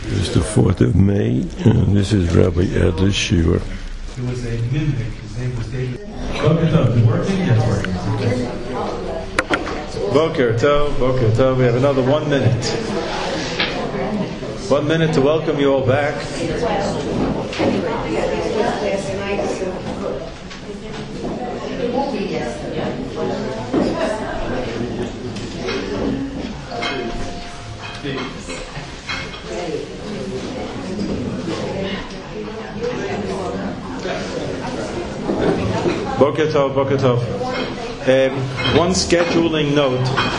It's the 4th of May, and this is Rabbi Adler's Shiva. There was a mimic, his name was David. Boker Tov, working? Yes, working. Boker Tov. We have another 1 minute. 1 minute to welcome you all back. Boker Tov. One scheduling note.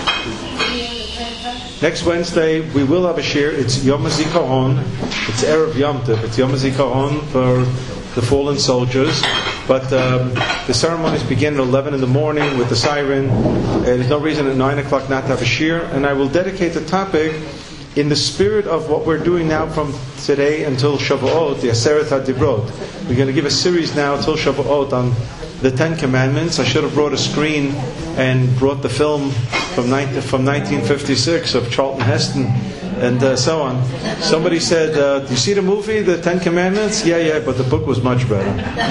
Next Wednesday we will have a shir. It's Yom HaZikaron. It's Erev Yom Tov. It's Yom HaZikaron for the fallen soldiers. But the ceremonies begin at 11 in the morning with the siren. There's no reason at 9 o'clock not to have a shir. And I will dedicate the topic in the spirit of what we're doing now from today until Shavuot, the Aseret HaDibrot. We're going to give a series now until Shavuot on the 10 Commandments. I should have brought a screen and brought the film from 1956 of Charlton Heston and so on. Somebody said, do you see the movie, The 10 Commandments? Yeah, but the book was much better.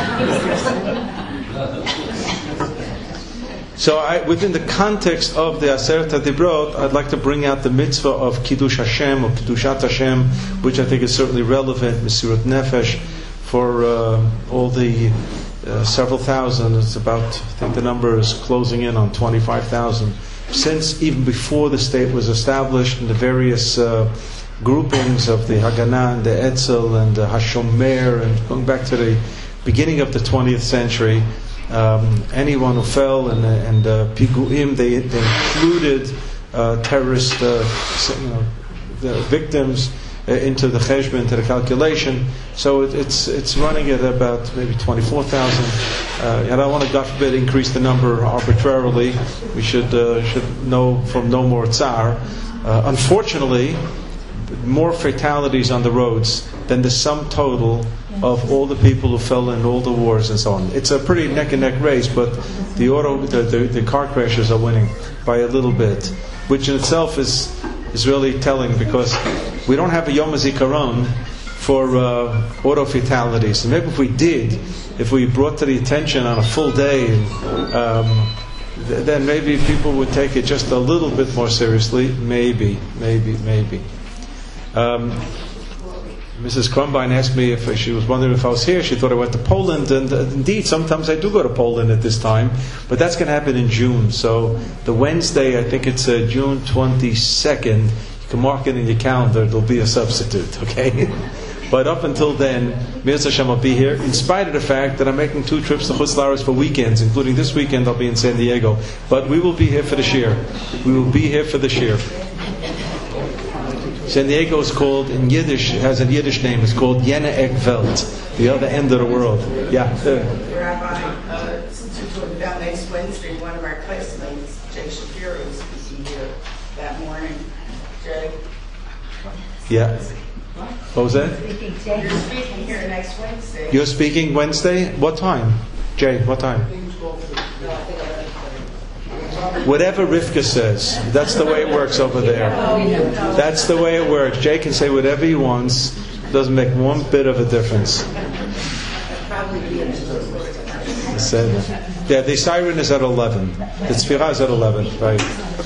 So within the context of the Aseret HaDibrot, I'd like to bring out the mitzvah of Kiddush Hashem or Kiddushat Hashem, which I think is certainly relevant, Mesirat Nefesh, for all the several thousand. It's about, I think the number is closing in on 25,000. Since even before the state was established, in the various groupings of the Haganah and the Etzel and the Hashomer, and going back to the beginning of the 20th century, anyone who fell and Piguim, they included terrorist the victims into the cheshbon, into the calculation. So it's running at about maybe 24,000. And I don't want to, God forbid, increase the number arbitrarily. We should know from no more tsar. Unfortunately, more fatalities on the roads than the sum total of all the people who fell in all the wars and so on. It's a pretty neck and neck race, but the car crashes are winning by a little bit, which in itself is really telling, because we don't have a Yom HaZikaron for auto fatalities. And maybe if we did, if we brought to the attention on a full day, then maybe people would take it just a little bit more seriously. Maybe. Mrs. Crumbine asked me if she was wondering if I was here. She thought I went to Poland, and indeed, sometimes I do go to Poland at this time, but that's going to happen in June. So the Wednesday, I think it's June 22nd. You can mark it in your calendar. There'll be a substitute, okay? But up until then, Mirza Hashem will be here, in spite of the fact that I'm making 2 trips to Chutz La'aretz for weekends, including this weekend I'll be in San Diego. But we will be here for the shir. San Diego is called, in Yiddish, it has a Yiddish name, it's called Jene Eck Welt, the other end of the world. Yeah. Rabbi, since you're talking about next Wednesday, one of our classmates, Jay Shapiro, is speaking here that morning. Jay? Yeah. What was that? You're speaking here next Wednesday. You're speaking Wednesday? What time? Jay, what time? Whatever Rivka says, that's the way it works over there. That's the way it works. Jay can say whatever he wants. Doesn't make one bit of a difference. Yeah, the siren is at 11. The tzfirah is at 11, right?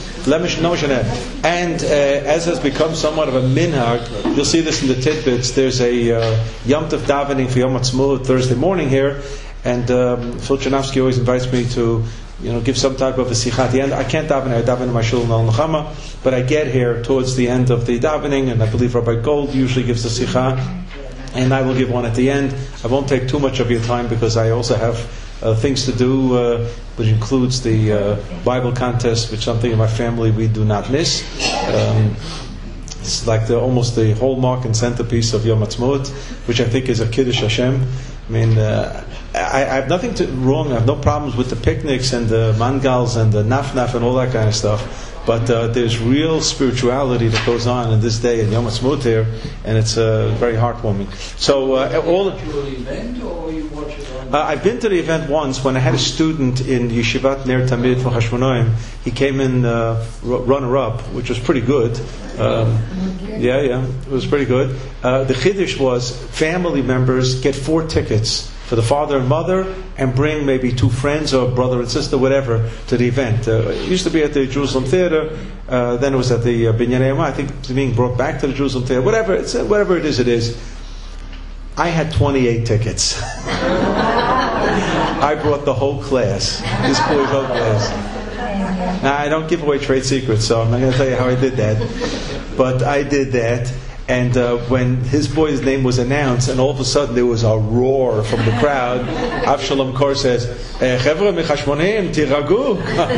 And as has become somewhat of a minhag, you'll see this in the tidbits. There's a Yom Tov davening for Yom Ha'atzmaut Thursday morning here, and Phil Chanofsky always invites me to give some type of a sikha at the end. I can't daven. I daven in my shul in Al Nechama, but I get here towards the end of the davening, and I believe Rabbi Gold usually gives the sikha, and I will give one at the end. I won't take too much of your time because I also have things to do, which includes the Bible contest, which something in my family we do not miss. It's like almost the hallmark and centerpiece of Yom Ha'atzmaut, which I think is a Kiddush Hashem. I mean, I have nothing wrong. I have no problems with the picnics and the mangals and the naf and all that kind of stuff. But there's real spirituality that goes on in this day in Yom Ha'atzmaut here, and it's very heartwarming. So all. Event, or you watch it on? I've been to the event once when I had a student in Yeshivat Ner Tamid for Hashmonaim. He came in runner-up, which was pretty good. Yeah, it was pretty good. The Chiddush was family members get 4 tickets for the father and mother, and bring maybe 2 friends or brother and sister, whatever, to the event. It used to be at the Jerusalem Theater, then it was at the Binyanei Yoma. I think it's being brought back to the Jerusalem Theater. Whatever it is. I had 28 tickets. I brought the whole class. This boy's whole class. Now, I don't give away trade secrets, so I'm not going to tell you how I did that. But I did that. And when his boy's name was announced, and all of a sudden there was a roar from the crowd, Avshalom Kor says, Chevra mechashmonim, tiragu.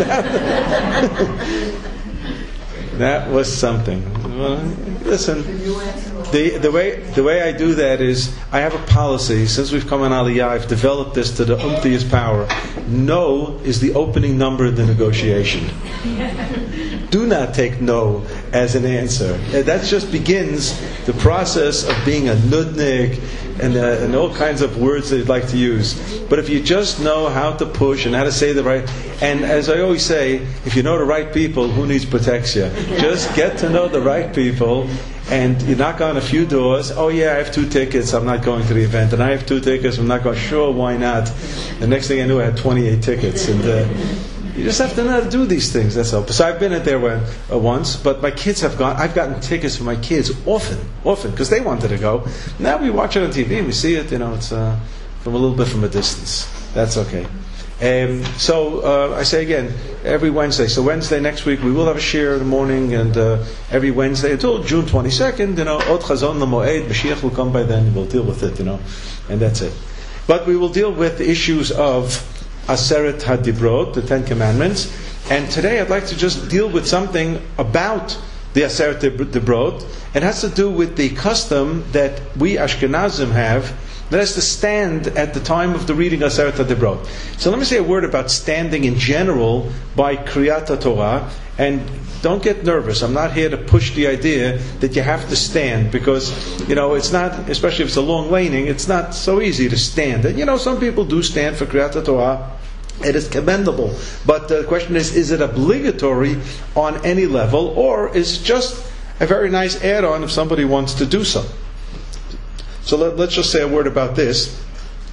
That was something. Listen, the way I do that is, I have a policy. Since we've come on Aliyah, I've developed this to the umptiest power. No is the opening number in the negotiation. Do not take no as an answer. That just begins the process of being a nudnik and all kinds of words that you'd like to use. But if you just know how to push and how to say the right, and as I always say, if you know the right people, who needs protection? Just get to know the right people, and you knock on a few doors. Oh yeah, I have 2 tickets, I'm not going to the event. And I have 2 tickets, I'm not going. Sure, why not? The next thing I knew, I had 28 tickets. And you just have to know how to do these things, that's all. So I've been there once, but my kids have gone. I've gotten tickets for my kids often, because they wanted to go. Now we watch it on TV, we see it, it's from a little bit from a distance. That's okay. So I say again, every Wednesday. So Wednesday next week we will have a share in the morning, and every Wednesday until June 22nd, Od Chazon L'Moed, Mashiach will come by then. We'll deal with it, and that's it. But we will deal with the issues of Aseret HaDibrot, the 10 Commandments. And today I'd like to just deal with something about the Aseret HaDibrot. It has to do with the custom that we Ashkenazim have, that has to stand at the time of the reading of Aseret HaDibrot. So let me say a word about standing in general by Kriyat HaTorah. And don't get nervous. I'm not here to push the idea that you have to stand, because, it's not, especially if it's a long laning, it's not so easy to stand. And, some people do stand for Kriyat HaTorah. It is commendable. But the question is it obligatory on any level, or is it just a very nice add-on if somebody wants to do so? So let's just say a word about this.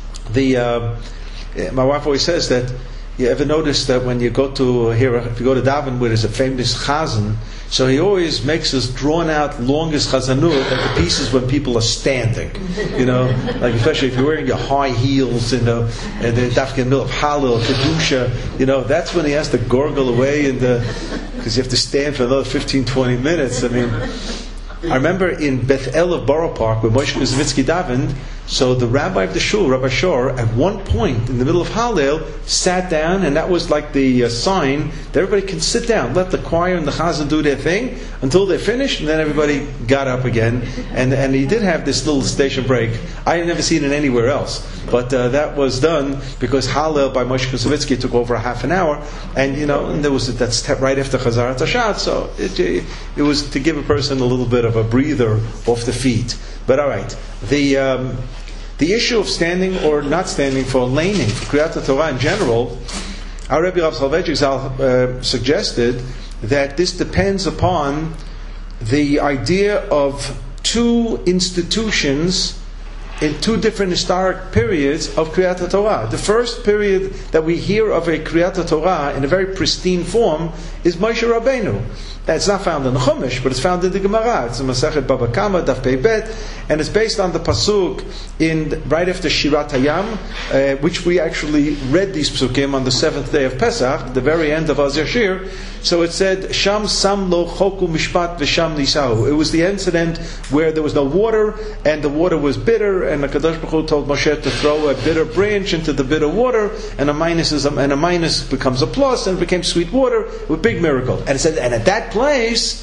My wife always says that, you ever notice that when you go to if you go to Davin, where there's a famous chazan, so he always makes this drawn out longest chazanut at the pieces when people are standing. Like especially if you're wearing your high heels, and the dafka in the middle of Halil, Kedusha, that's when he has to gurgle away, because you have to stand for another 15-20 minutes. I remember in Beth El of Borough Park, where Moshe Kuzovitsky davened, so the rabbi of the shul, Rabbi Shor, at one point in the middle of Hallel, sat down, and that was like the sign that everybody can sit down, let the choir and the chazan do their thing until they finished, and then everybody got up again. And he did have this little station break. I had never seen it anywhere else, but that was done because Hallel by Moshe Kuzovitsky took over a half an hour, and and there was that step right after Chazarat Hashat, so it was to give a person a little bit of a breather off the feet. But all right, the issue of standing or not standing for laning, for Kriyat HaTorah in general, our Rebbe Rav Soloveitchik Zal suggested that this depends upon the idea of 2 institutions in 2 different historic periods of Kriyat HaTorah. The first period that we hear of a Kriyat HaTorah in a very pristine form is Moshe Rabbeinu. It's not found in the Chumash, but it's found in the Gemara. It's in Masechet Baba Kama, Daf Pei Bet, and it's based on the pasuk right after Shirat Hayam, which we actually read these pasukim on the 7th day of Pesach, the very end of Az Yashir. So it said, Sham Sam Lo Choku Mishpat V'Sham Nisahu. It was the incident where there was no water, and the water was bitter, and the Kadosh Baruch Hu told Moshe to throw a bitter branch into the bitter water, and a minus becomes a plus, and it became sweet water. It was a big miracle. And it said, and at that place,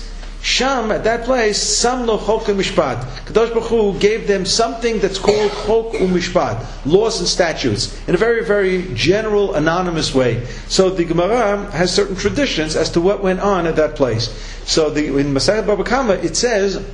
Sham, at that place, Sam lo chok u'mishpat. Kadosh Baruch Hu gave them something that's called chok u'mishpat, laws and statutes, in a very, very general, anonymous way. So the Gemara has certain traditions as to what went on at that place. So in Masechet Baba Kama, it says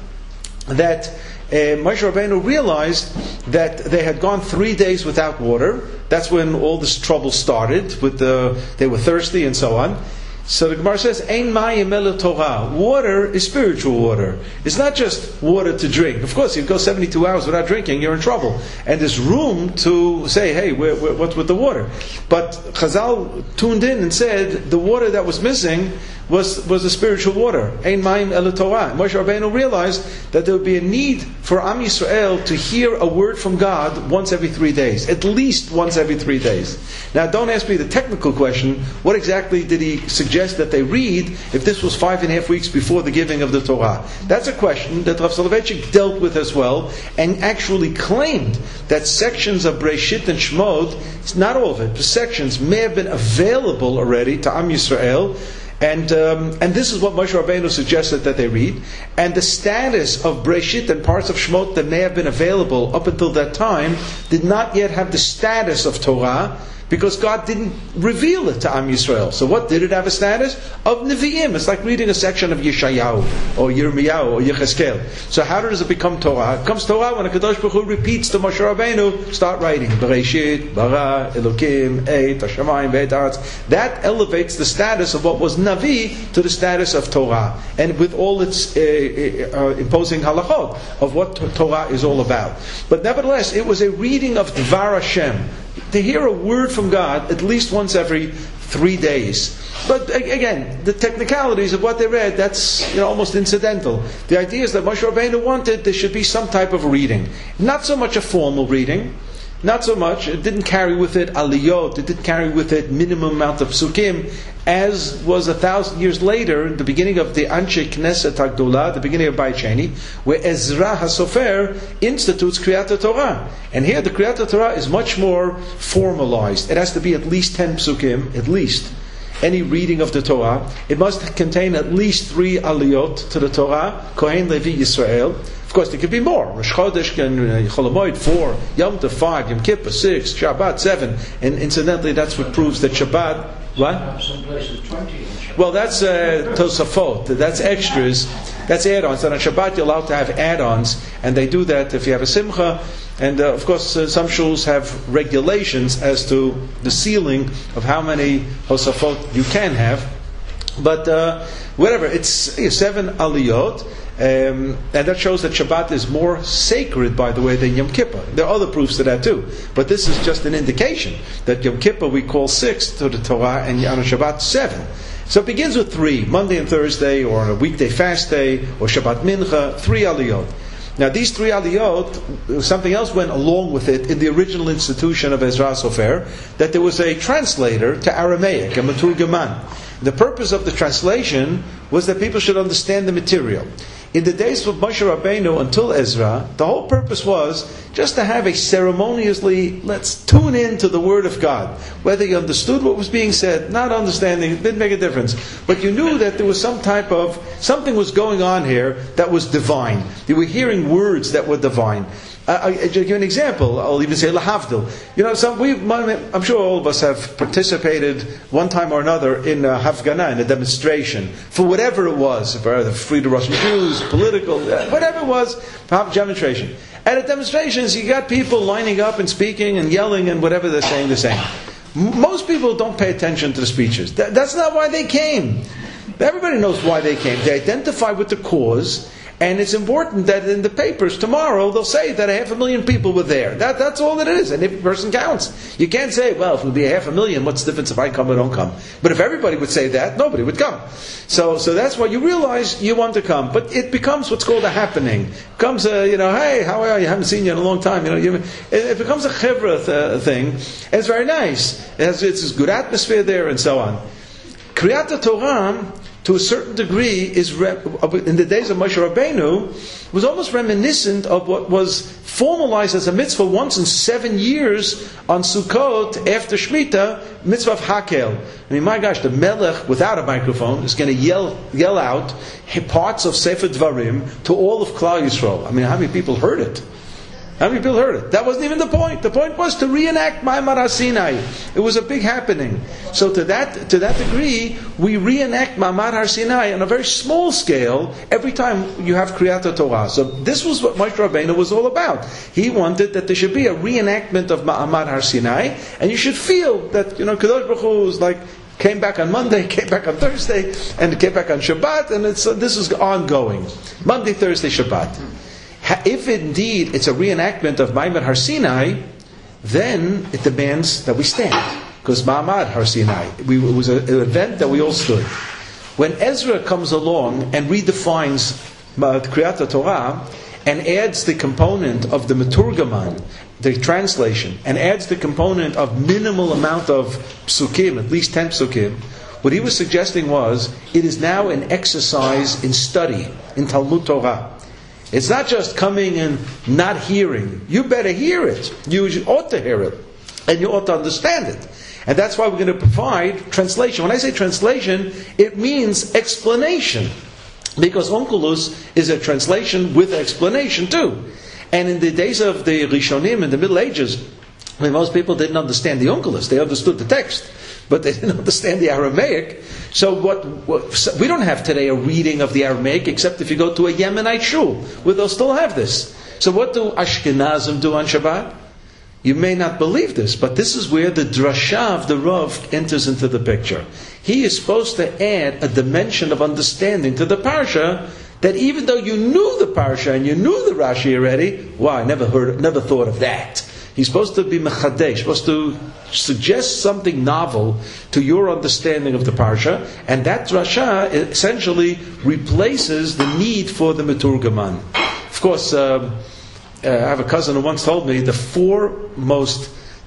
that Moshe Rabbeinu realized that they had gone 3 days without water. That's when all this trouble started. They were thirsty and so on. So the Gemara says, "Ein mayim ela Torah." Water is spiritual water. It's not just water to drink. Of course, if you go 72 hours without drinking, you're in trouble. And there's room to say, "Hey, what's with the water?" But Chazal tuned in and said the water that was missing was the spiritual water. Ein mayim ela Torah. Moshe Rabbeinu realized that there would be a need for Am Yisrael to hear a word from God once every 3 days, at least once every 3 days. Now, don't ask me the technical question. What exactly did he suggest that they read if this was 5.5 weeks before the giving of the Torah? That's a question that Rav Soloveitchik dealt with as well, and actually claimed that sections of Breshit and Shemot, not all of it, but sections may have been available already to Am Yisrael. And this is what Moshe Rabbeinu suggested that they read. And the status of Breshit and parts of Shemot that may have been available up until that time did not yet have the status of Torah, because God didn't reveal it to Am Yisrael. So what did it have a status? Of Nevi'im. It's like reading a section of Yeshayahu, or Yirmiyahu, or Yechezkel. So how does it become Torah? It becomes Torah when a Kadosh Baruch Hu repeats to Moshe Rabbeinu, start writing. Bereshit, bara, Elokim, Eit, Hashamayim, Beit Aretz. That elevates the status of what was Navi to the status of Torah. And with all its imposing halachot of what Torah is all about. But nevertheless, it was a reading of Dvar Hashem. To hear a word from God at least once every 3 days. But again, the technicalities of what they read, that's almost incidental. The idea is that Moshe Rabbeinu wanted there should be some type of reading. Not so much a formal reading, not so much. It didn't carry with it aliyot, it didn't carry with it minimum amount of psukim, as was 1,000 years later, the beginning of the Anshe Knesset HaGdolah, the beginning of Beit Sheni, where Ezra HaSofer institutes Kriyat Torah. And here the Kriyat Torah is much more formalized. It has to be at least 10 psukim, at least. Any reading of the Torah, it must contain at least 3 aliyot to the Torah, Kohen, Levi, Yisrael. Of course, there could be more. Rosh Chodesh and Chol HaMoed 4, Yom Tov 5, Yom Kippur 6, Shabbat 7. And incidentally, that's what proves that Shabbat, what? Some places 20. Well, that's Tosafot. That's extras. That's add-ons. And on Shabbat, you're allowed to have add-ons. And they do that if you have a simcha. And of course, some shuls have regulations as to the ceiling of how many Tosafot you can have. But whatever, it's 7 aliyot. And that shows that Shabbat is more sacred, by the way, than Yom Kippur. There are other proofs to that too. But this is just an indication that Yom Kippur we call 6 to the Torah, and on Shabbat 7. So it begins with 3, Monday and Thursday, or on a weekday fast day, or Shabbat Mincha, 3 aliyot. Now these 3 aliyot, something else went along with it in the original institution of Ezra Sofer, that there was a translator to Aramaic, a Maturgaman. The purpose of the translation was that people should understand the material. In the days of Moshe Rabbeinu until Ezra, the whole purpose was just to have a ceremoniously, let's tune in to the Word of God. Whether you understood what was being said, not understanding, it didn't make a difference. But you knew that there was something was going on here that was divine. You were hearing words that were divine. I'll give you an example. I'll even say lahavdil. I'm sure all of us have participated one time or another in a Hafgana, in a demonstration, for whatever it was, for the freedom of Russian Jews, political, whatever it was, demonstration. And at demonstrations, you got people lining up and speaking and yelling and whatever they're saying. Most people don't pay attention to the speeches. That's not why they came. Everybody knows why they came. They identify with the cause. And it's important that in the papers tomorrow they'll say that 500,000 people were there. That's all that it is. And every person counts. You can't say, well, if it'll be 500,000, what's the difference if I come or don't come? But if everybody would say that, nobody would come. So that's why you realize you want to come. But it becomes what's called a happening. It becomes hey, how are you? I haven't seen you in a long time. It becomes a chevra thing. And it's very nice. It's a good atmosphere there and so on. Kriyat Torah, to a certain degree, in the days of Moshe Rabbeinu, was almost reminiscent of what was formalized as a mitzvah once in 7 years on Sukkot after Shemitah, mitzvah of Hakel. I mean, my gosh, the Melech, without a microphone, is going to yell out parts of Sefer Dvarim to all of Klal Yisrael. I mean, how many people heard it? How many people heard it? That wasn't even the point. The point was to reenact Ma'amad Har Sinai. It was a big happening. So to that degree, we reenact Ma'amad Har Sinai on a very small scale every time you have Kriyat Torah. So this was what Moshe Rabbeinu was all about. He wanted that there should be a reenactment of Ma'amad Har Sinai, and you should feel that, Kadosh Baruch Hu is like, came back on Monday, came back on Thursday, and came back on Shabbat, and this is ongoing. Monday, Thursday, Shabbat. If indeed it's a reenactment of Ma'amad Har Sinai, then it demands that we stand. Because Ma'amad Har Sinai, it was an event that we all stood. When Ezra comes along and redefines Kriyat Torah, and adds the component of the Meturgaman, the translation, and adds the component of minimal amount of psukim, at least 10 psukim, what he was suggesting was, it is now an exercise in study, in Talmud Torah. It's not just coming and not hearing. You better hear it. You ought to hear it. And you ought to understand it. And that's why we're going to provide translation. When I say translation, it means explanation. Because Onkelos is a translation with explanation too. And in the days of the Rishonim, in the Middle Ages, when most people didn't understand the Onkelos, they understood the text, but they didn't understand the Aramaic. So so we don't have today a reading of the Aramaic, except if you go to a Yemenite shul, where they'll still have this. So what do Ashkenazim do on Shabbat? You may not believe this, but this is where the drasha of the Rav enters into the picture. He is supposed to add a dimension of understanding to the parsha, that even though you knew the parsha and you knew the Rashi already, I never thought of that. He's supposed to be mechadesh, supposed to suggest something novel to your understanding of the parsha, and that drasha essentially replaces the need for the meturgaman. Of course, I have a cousin who once told me the 4 most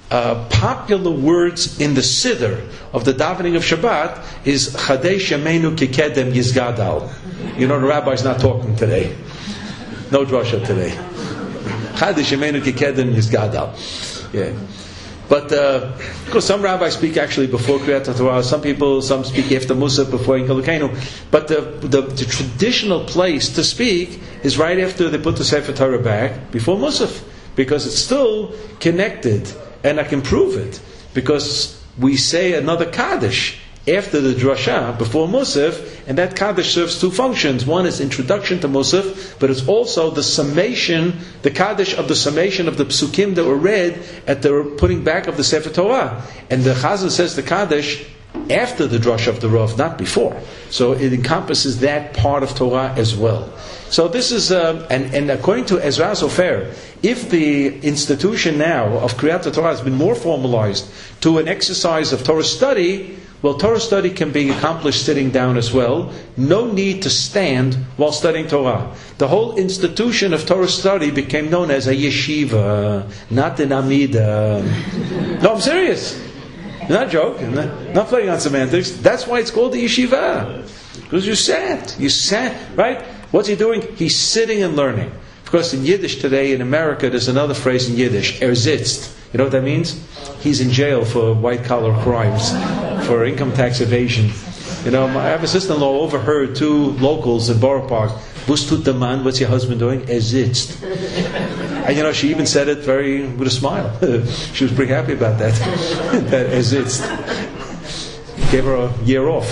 popular words in the siddur of the davening of Shabbat is Chadesh Yameinu Kikedem Yizgadal. The rabbi's not talking today. No drasha today. Chadesh Yameinu Kikedem Yizgadal. Yeah. But of course, some rabbis speak actually before Kriyat Torah. Some speak after Musaf, before Inkalukenu. But the traditional place to speak is right after they put the Sefer Torah back, before Musaf, because it's still connected, and I can prove it because we say another Kaddish after the drasha, before Musaf, and that Kaddish serves 2 functions. One is introduction to Musaf, but it's also the summation, the Kaddish of the summation of the psukim that were read at the putting back of the Sefer Torah. And the Chazan says the Kaddish after the drasha of the Rav, not before. So it encompasses that part of Torah as well. So this is, and according to Ezra Sofer, if the institution now of Kriyat Torah has been more formalized to an exercise of Torah study, well, Torah study can be accomplished sitting down as well. No need to stand while studying Torah. The whole institution of Torah study became known as a yeshiva, not an amida. No, I'm serious. I'm not joking. Not playing on semantics. That's why it's called the yeshiva. Because you sat, right? What's he doing? He's sitting and learning. Of course, in Yiddish today, in America, there's another phrase in Yiddish, sitzt. You know what that means? He's in jail for white-collar crimes, for income tax evasion. I have a sister-in-law overheard 2 locals in Borough Park. Was tut der Mann? What's your husband doing? Sitzt. And she even said it with a smile. She was pretty happy about that. That sitzt. Gave her a year off.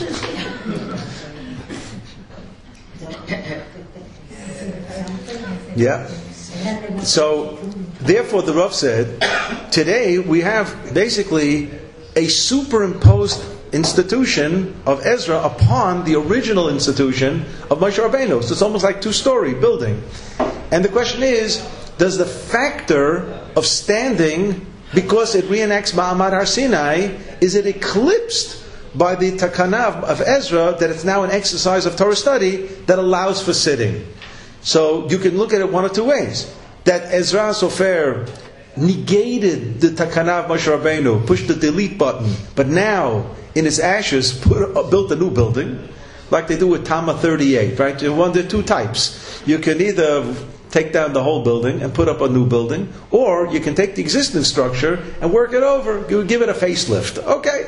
Yeah. So, therefore, the Rav said, today we have basically a superimposed institution of Ezra upon the original institution of Moshe Rabbeinu. So it's almost like 2-story building. And the question is, does the factor of standing, because it reenacts Ma'amad Har Sinai, is it eclipsed by the takana of Ezra that it's now an exercise of Torah study that allows for sitting? So you can look at it one of 2 ways. That Ezra Sofer negated the takana of Moshe Rabbeinu, pushed the delete button, but now in its ashes built a new building. like they do with Tama 38, right? There are two types. You can either take down the whole building and put up a new building, or you can take the existing structure and work it over. You give it a facelift. Okay.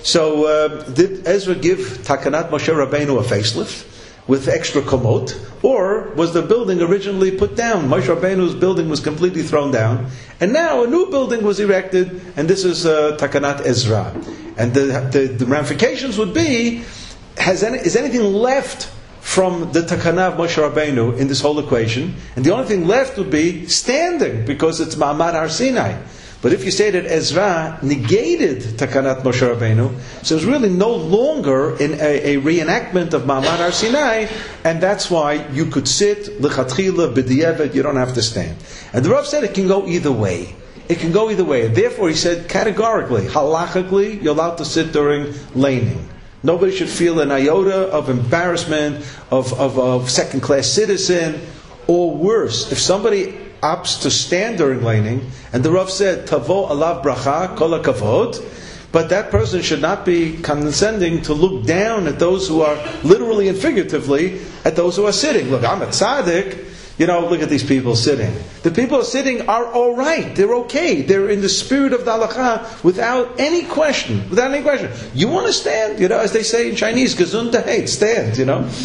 So did Ezra give Takanat Moshe Rabbeinu a facelift with extra komot, or was the building originally put down? Moshe Rabbeinu's building was completely thrown down, and now a new building was erected, and this is Takanat Ezra. And the ramifications would be, is anything left from the Takana of Moshe Rabbeinu in this whole equation? And the only thing left would be standing, because it's Ma'amad Har Sinai. But if you say that Ezra negated Takanat Moshe Rabbeinu, so it's really no longer in a reenactment of Ma'amad Har Sinai, and that's why you could sit, l'chatchila, b'di'evet, you don't have to stand. And the Rav said it can go either way. It can go either way. Therefore, he said categorically, halachically, you're allowed to sit during laning. Nobody should feel an iota of embarrassment, of second-class citizen, or worse, if somebody opts to stand during laning, and the Rav said, Tavo alav bracha, kol hakavod, but that person should not be condescending to look down at those who are, literally and figuratively, at those who are sitting. Look, I'm a tzaddik, look at these people sitting. The people sitting are all right. They're okay. They're in the spirit of the halakha without any question. You want to stand, as they say in Chinese, gesundheit, stand,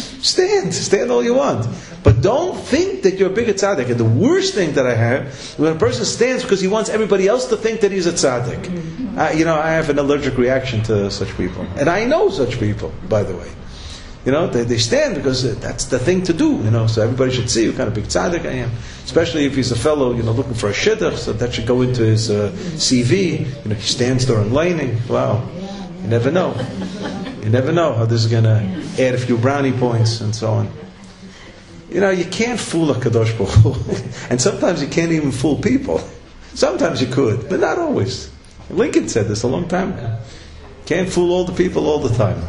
Stand all you want. But don't think that you're a bigger tzaddik. And the worst thing that I have, when a person stands because he wants everybody else to think that he's a tzaddik. I have an allergic reaction to such people. And I know such people, by the way. They stand because that's the thing to do, so everybody should see what kind of big tzaddik I am. Especially if he's a fellow, looking for a shidduch, so that should go into his CV. He stands during laning. Wow. You never know. You never know how this is going to add a few brownie points and so on. You can't fool a Kadosh Baruch Hu. And sometimes you can't even fool people. Sometimes you could, but not always. Lincoln said this a long time ago. Can't fool all the people all the time.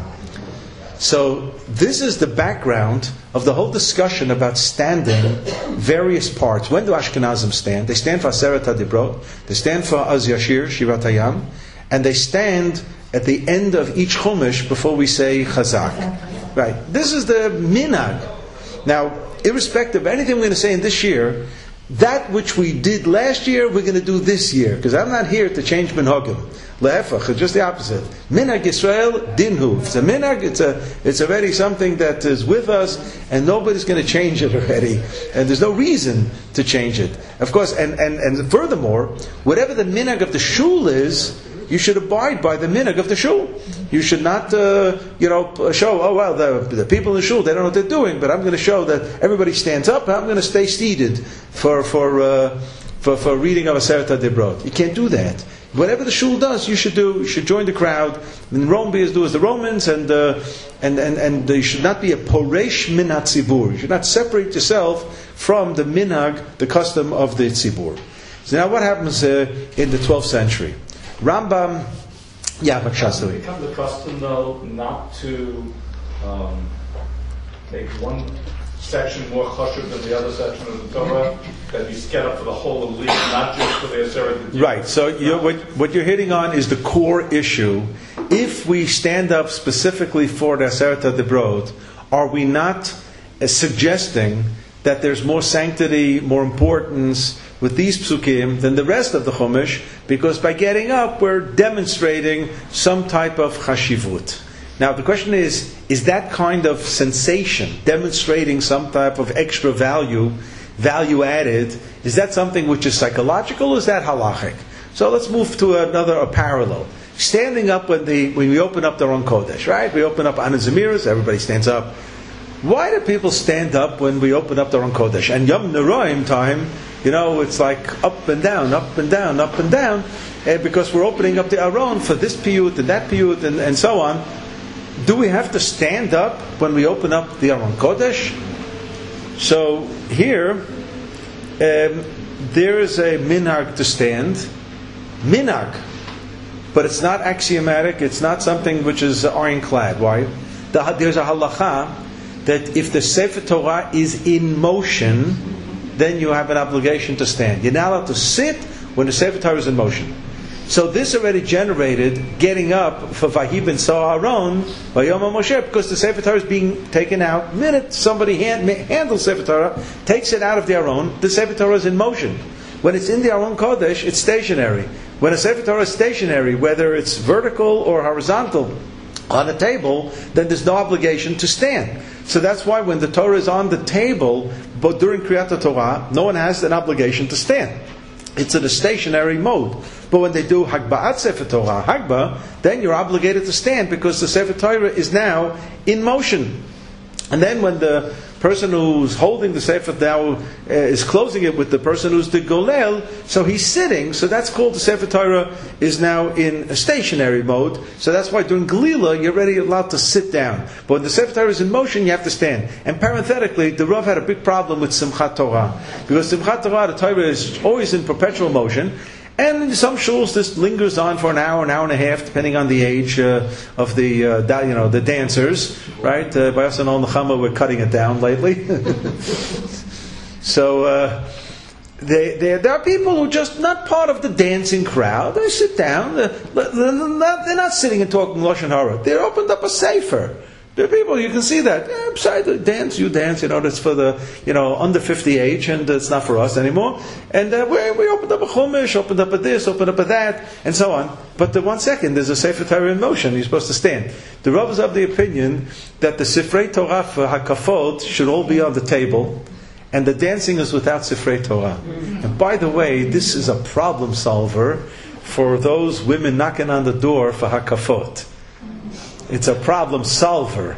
So this is the background of the whole discussion about standing various parts. When do Ashkenazim stand? They stand for Aseret HaDibrot, they stand for Az Yashir, Shirat Hayam, and they stand at the end of each Chumash before we say Chazak. Right. This is the minhag. Now, irrespective of anything we're going to say in this year, that which we did last year, we're going to do this year. Because I'm not here to change minhagim. Le'efach, it's just the opposite. Minhag Yisrael, dinhu. It's a minhag, it's already something that is with us, and nobody's going to change it already. And there's no reason to change it. Of course, and furthermore, whatever the minhag of the shul is, you should abide by the minhag of the shul. You should not, show, the people in the shul, they don't know what they're doing, but I'm going to show that everybody stands up, and I'm going to stay seated for reading of Aseret HaDibrot. You can't do that. Whatever the shul does, you should do. You should join the crowd. And Rome be as do as the Romans, and you should not be a poresh min hatzibur. You should not separate yourself from the minhag, the custom of the tzibur. So now, what happens in the 12th century? Rambam, Has it become the custom, though, not to make one section more chashuv than the other section of the Torah? That you get up for the whole of the league, not just for the Aseret. Right. So what you're hitting on is the core issue. If we stand up specifically for the Aseret HaDibrot, are we not suggesting that there's more sanctity, more importance with these psukim than the rest of the Chumash? Because by getting up, we're demonstrating some type of chashivut. Now the question is that kind of sensation, demonstrating some type of extra value added, is that something which is psychological, or is that halachic? So let's move to a parallel. Standing up when we open up the Aron Kodesh, right? We open up Anan Zemiros, everybody stands up. Why do people stand up when we open up the Aron Kodesh? And Yom Neroim time, it's like up and down, up and down, up and down, because we're opening up the Aron for this piyut and that piyut and so on. Do we have to stand up when we open up the Aron Kodesh? So here, there is a minhag to stand. Minhag. But it's not axiomatic, it's not something which is ironclad. Why? There's a halacha that if the Sefer Torah is in motion, then you have an obligation to stand. You're not allowed to sit when the Sefer Torah is in motion. So this already generated getting up for Vahi ben Aaron, Vayom Moshe, because the Sefer Torah is being taken out. The minute somebody handles Sefer Torah, takes it out of the Aron, the Sefer Torah is in motion. When it's in the Aron Kodesh, it's stationary. When a Sefer Torah is stationary, whether it's vertical or horizontal on a table, then there's no obligation to stand. So that's why when the Torah is on the table, but during Kriyat Torah, no one has an obligation to stand. It's in a stationary mode. But when they do Hagba'at Sefer Torah, Hagba, then you're obligated to stand because the Sefer Torah is now in motion. And then when the person who's holding the Sefer now is closing it with the person who's the Golel, so he's sitting, so that's called the Sefer Torah is now in a stationary mode. So that's why during Galila you're already allowed to sit down. But when the Sefer Torah is in motion, you have to stand. And parenthetically, the Rav had a big problem with Simchat Torah. Because Simchat Torah, the Torah is always in perpetual motion. And in some shuls, this lingers on for an hour and a half, depending on the age of the dancers, right? By us and all Nechama, we're cutting it down lately. So there are people who are just not part of the dancing crowd. They sit down. They're not sitting and talking Lashon Hara. They're opened up a sefer. There are people, you can see that. Dance, you dance, that's for the, under 50 age, and it's not for us anymore. And we opened up a chumash, opened up a this, opened up a that, and so on. But the 1 second, there's a Sefer Torah in motion, you're supposed to stand. The Rav is of the opinion that the Sifrei Torah for Hakafot should all be on the table, and the dancing is without Sifrei Torah. And by the way, this is a problem solver for those women knocking on the door for Hakafot. It's a problem solver.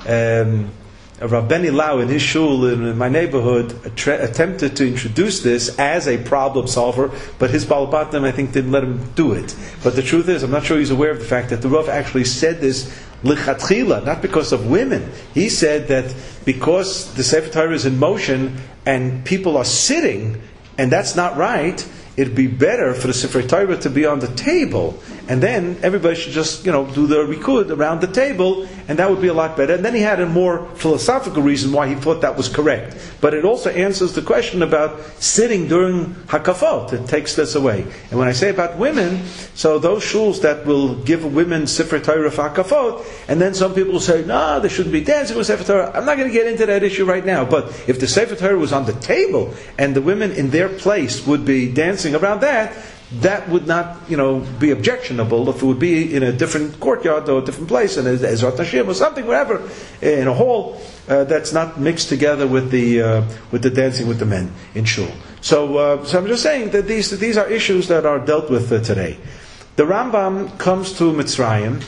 Rav Benny Lau in his shul in my neighborhood attempted to introduce this as a problem solver, but his Baal Batnim, I think, didn't let him do it. But the truth is, I'm not sure he's aware of the fact that the Rav actually said this lichatchila, not because of women. He said that because the Sefer Torah is in motion and people are sitting, and that's not right, it'd be better for the Sefer Torah to be on the table, and then everybody should just, do the rikud around the table, and that would be a lot better. And then he had a more philosophical reason why he thought that was correct. But it also answers the question about sitting during Hakafot. It takes this away. And when I say about women, so those shuls that will give women Sefer Torah for Hakafot, and then some people say, no, they shouldn't be dancing with Sefer Torah. I'm not going to get into that issue right now. But if the Sefer Torah was on the table, and the women in their place would be dancing around that would not, be objectionable if it would be in a different courtyard or a different place, in Ezrat Nashim or something, whatever, in a hall that's not mixed together with the dancing with the men in shul. So I'm just saying that these are issues that are dealt with today. The Rambam comes to Mitzrayim,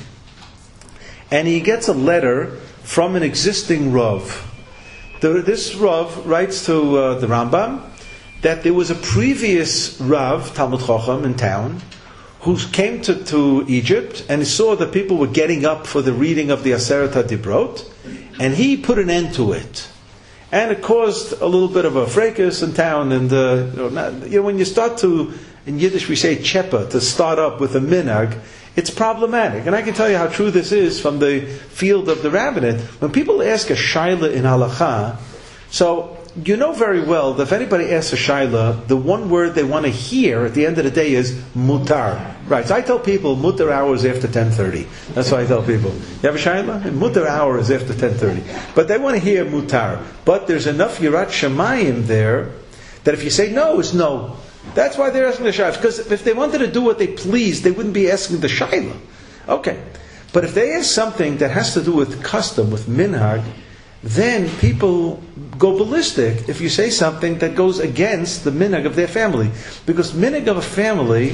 and he gets a letter from an existing Rav. This Rav writes to the Rambam that there was a previous Rav, Talmud Chacham in town, who came to Egypt and he saw that people were getting up for the reading of the Aseret HaDibrot, and he put an end to it. And it caused a little bit of a fracas in town, and when you start to, in Yiddish we say chepa, to start up with a minhag, it's problematic. And I can tell you how true this is from the field of the rabbinate. When people ask a shaila in halacha, so you know very well that if anybody asks a shaila, the one word they want to hear at the end of the day is mutar. Right, so I tell people mutar hour is after 10:30. That's what I tell people. You have a shaila? Mutar hour is after 10:30. But they want to hear mutar. But there's enough yirat shamayim there that if you say no, it's no. That's why they're asking the shaila. Because if they wanted to do what they pleased, they wouldn't be asking the shaila. Okay. But if they ask something that has to do with custom, with minhag, then people go ballistic if you say something that goes against the minhag of their family. Because minhag of a family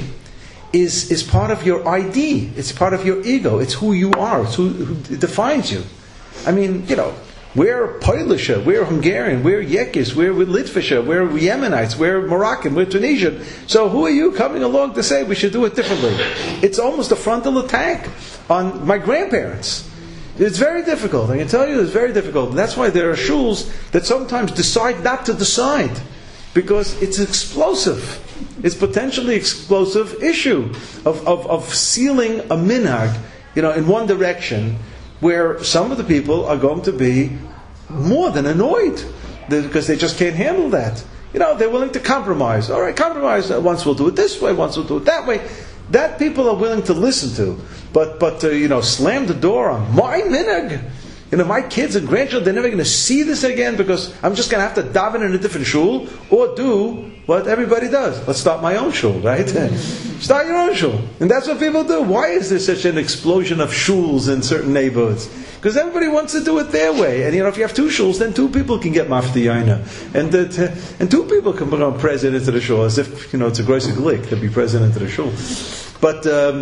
is part of your ID. It's part of your ego. It's who you are. It's who defines you. I mean, we're Polish, we're Hungarian, we're Yekis, we're Litvisha, we're Yemenites, we're Moroccan, we're Tunisian. So who are you coming along to say we should do it differently? It's almost a frontal attack on my grandparents. It's very difficult. I can tell you it's very difficult. And that's why there are shuls that sometimes decide not to decide. Because it's explosive. It's potentially explosive issue of sealing a minhag, in one direction, where some of the people are going to be more than annoyed. Because they just can't handle that. They're willing to compromise. All right, compromise. Once we'll do it this way, once we'll do it that way. that people are willing to listen to. But slam the door on my minhag. My kids and grandchildren, they're never going to see this again because I'm just going to have to daven in a different shul or do what everybody does. Let's start my own shul, right? Start your own shul. And that's what people do. Why is there such an explosion of shuls in certain neighborhoods? Because everybody wants to do it their way. And if you have two shuls, then two people can get mafti yaina. And two people can become president of the shul, as if, it's a gross glick to be president of the shul. But,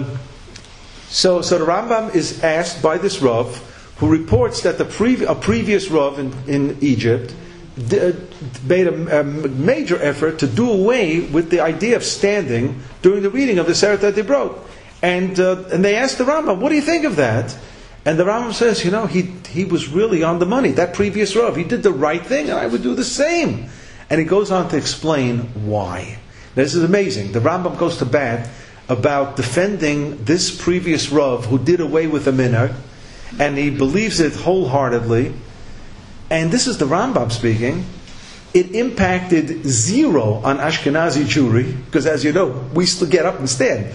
so the Rambam is asked by this Rav, who reports that a previous Rav in Egypt made a major effort to do away with the idea of standing during the reading of the Aseret HaDibrot. And they asked the Rambam, what do you think of that? And the Rambam says, he was really on the money. That previous Rav, he did the right thing, and I would do the same. And he goes on to explain why. Now, this is amazing. The Rambam goes to bat about defending this previous Rav who did away with the minhag, and he believes it wholeheartedly. And this is the Rambam speaking. It impacted zero on Ashkenazi Jewry, because as you know, we still get up and stand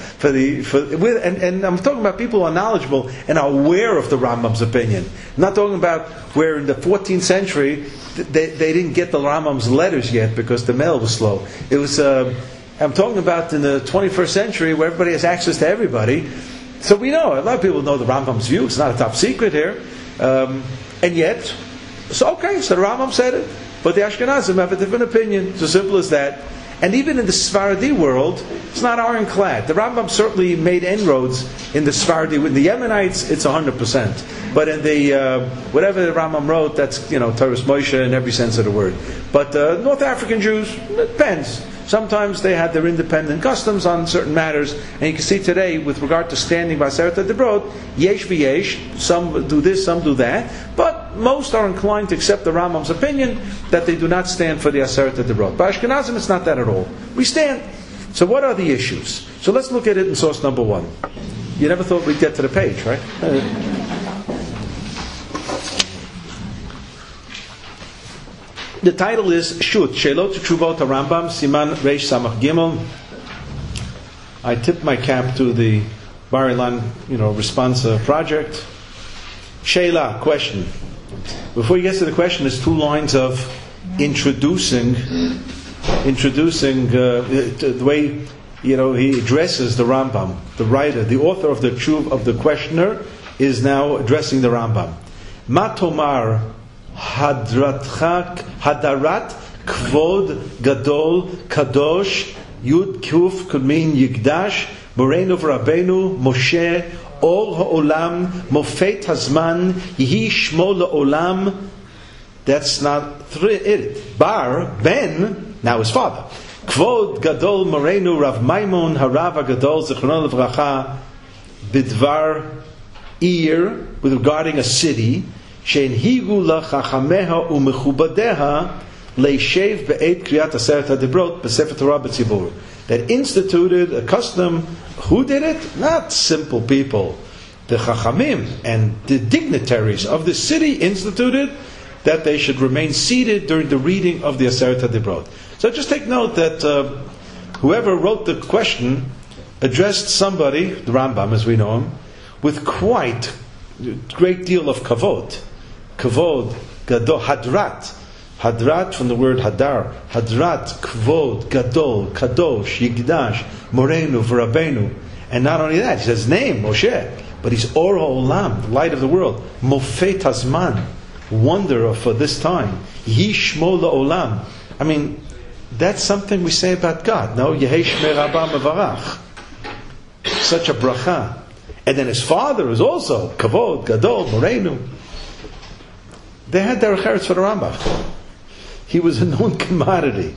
and I'm talking about people who are knowledgeable and are aware of the Rambam's opinion. I'm not talking about where in the 14th century they didn't get the Rambam's letters yet because the mail was slow. It was I'm talking about in the 21st century where everybody has access to everybody. So we know, a lot of people know the Rambam's view. It's not a top secret here. And yet, so the Rambam said it. But the Ashkenazim have a different opinion. It's as simple as that. And even in the Sephardi world, it's not ironclad. The Rambam certainly made inroads in the Sephardi. With the Yemenites, it's 100%. But in the, whatever the Rambam wrote, that's, Torah Moshe in every sense of the word. But North African Jews, it depends. Sometimes they had their independent customs on certain matters, and you can see today, with regard to standing by Aseret HaDibrot, yesh v'yesh, some do this, some do that, but most are inclined to accept the Rambam's opinion that they do not stand for the Aseret HaDibrot. By Ashkenazim, it's not that at all. We stand. So what are the issues? So let's look at it in source number 1. You never thought we'd get to the page, right? The title is Shut, Shelot Tshuvot Rambam, Siman Reish Samach Gimel. I tip my cap to the Bar Ilan, response project. Sheila, question. Before you get to the question, there's 2 lines of introducing the way he addresses the Rambam. The writer, the author of the questioner, is now addressing the Rambam. Matomar Hadarat Kvod Gadol Kadosh Yud Kuf could mean Yigdash Moreinu Rabbeinu Moshe Or Ha'olam Mofet Hazman Yihi Shmo La'olam. That's not it. Bar Ben, now his father. Kvod Gadol Moreinu Rav Maimon Harav Gadol Zichrono Levracha Bidvar Ir, with regarding a city. She'enhigu la chachameha umechubadeha leishev be'et kriyat aseret hadibrot b'sefer Torah b'tzibur. That instituted a custom. Who did it? Not simple people. The chachamim and the dignitaries of the city instituted that they should remain seated during the reading of the Aseret HaDibrot. So just take note that whoever wrote the question addressed somebody, the Rambam as we know him, with quite a great deal of kavod. Kavod, gadol, hadrat. Hadrat from the word hadar. Hadrat, kvod, gadol, kadosh, yigdash, morenu, v'rabenu. And not only that, he says his name, Moshe, but he's Or HaOlam, the light of the world. Mofet Hazman, wonder for this time. Yihi Shmo La'olam. I mean, that's something we say about God. No? Yehei Shmei Rabba Mevarach. Such a bracha. And then his father is also Kavod, Gadol, Morenu. They had Derech Eretz for the Rambam. He was a known commodity.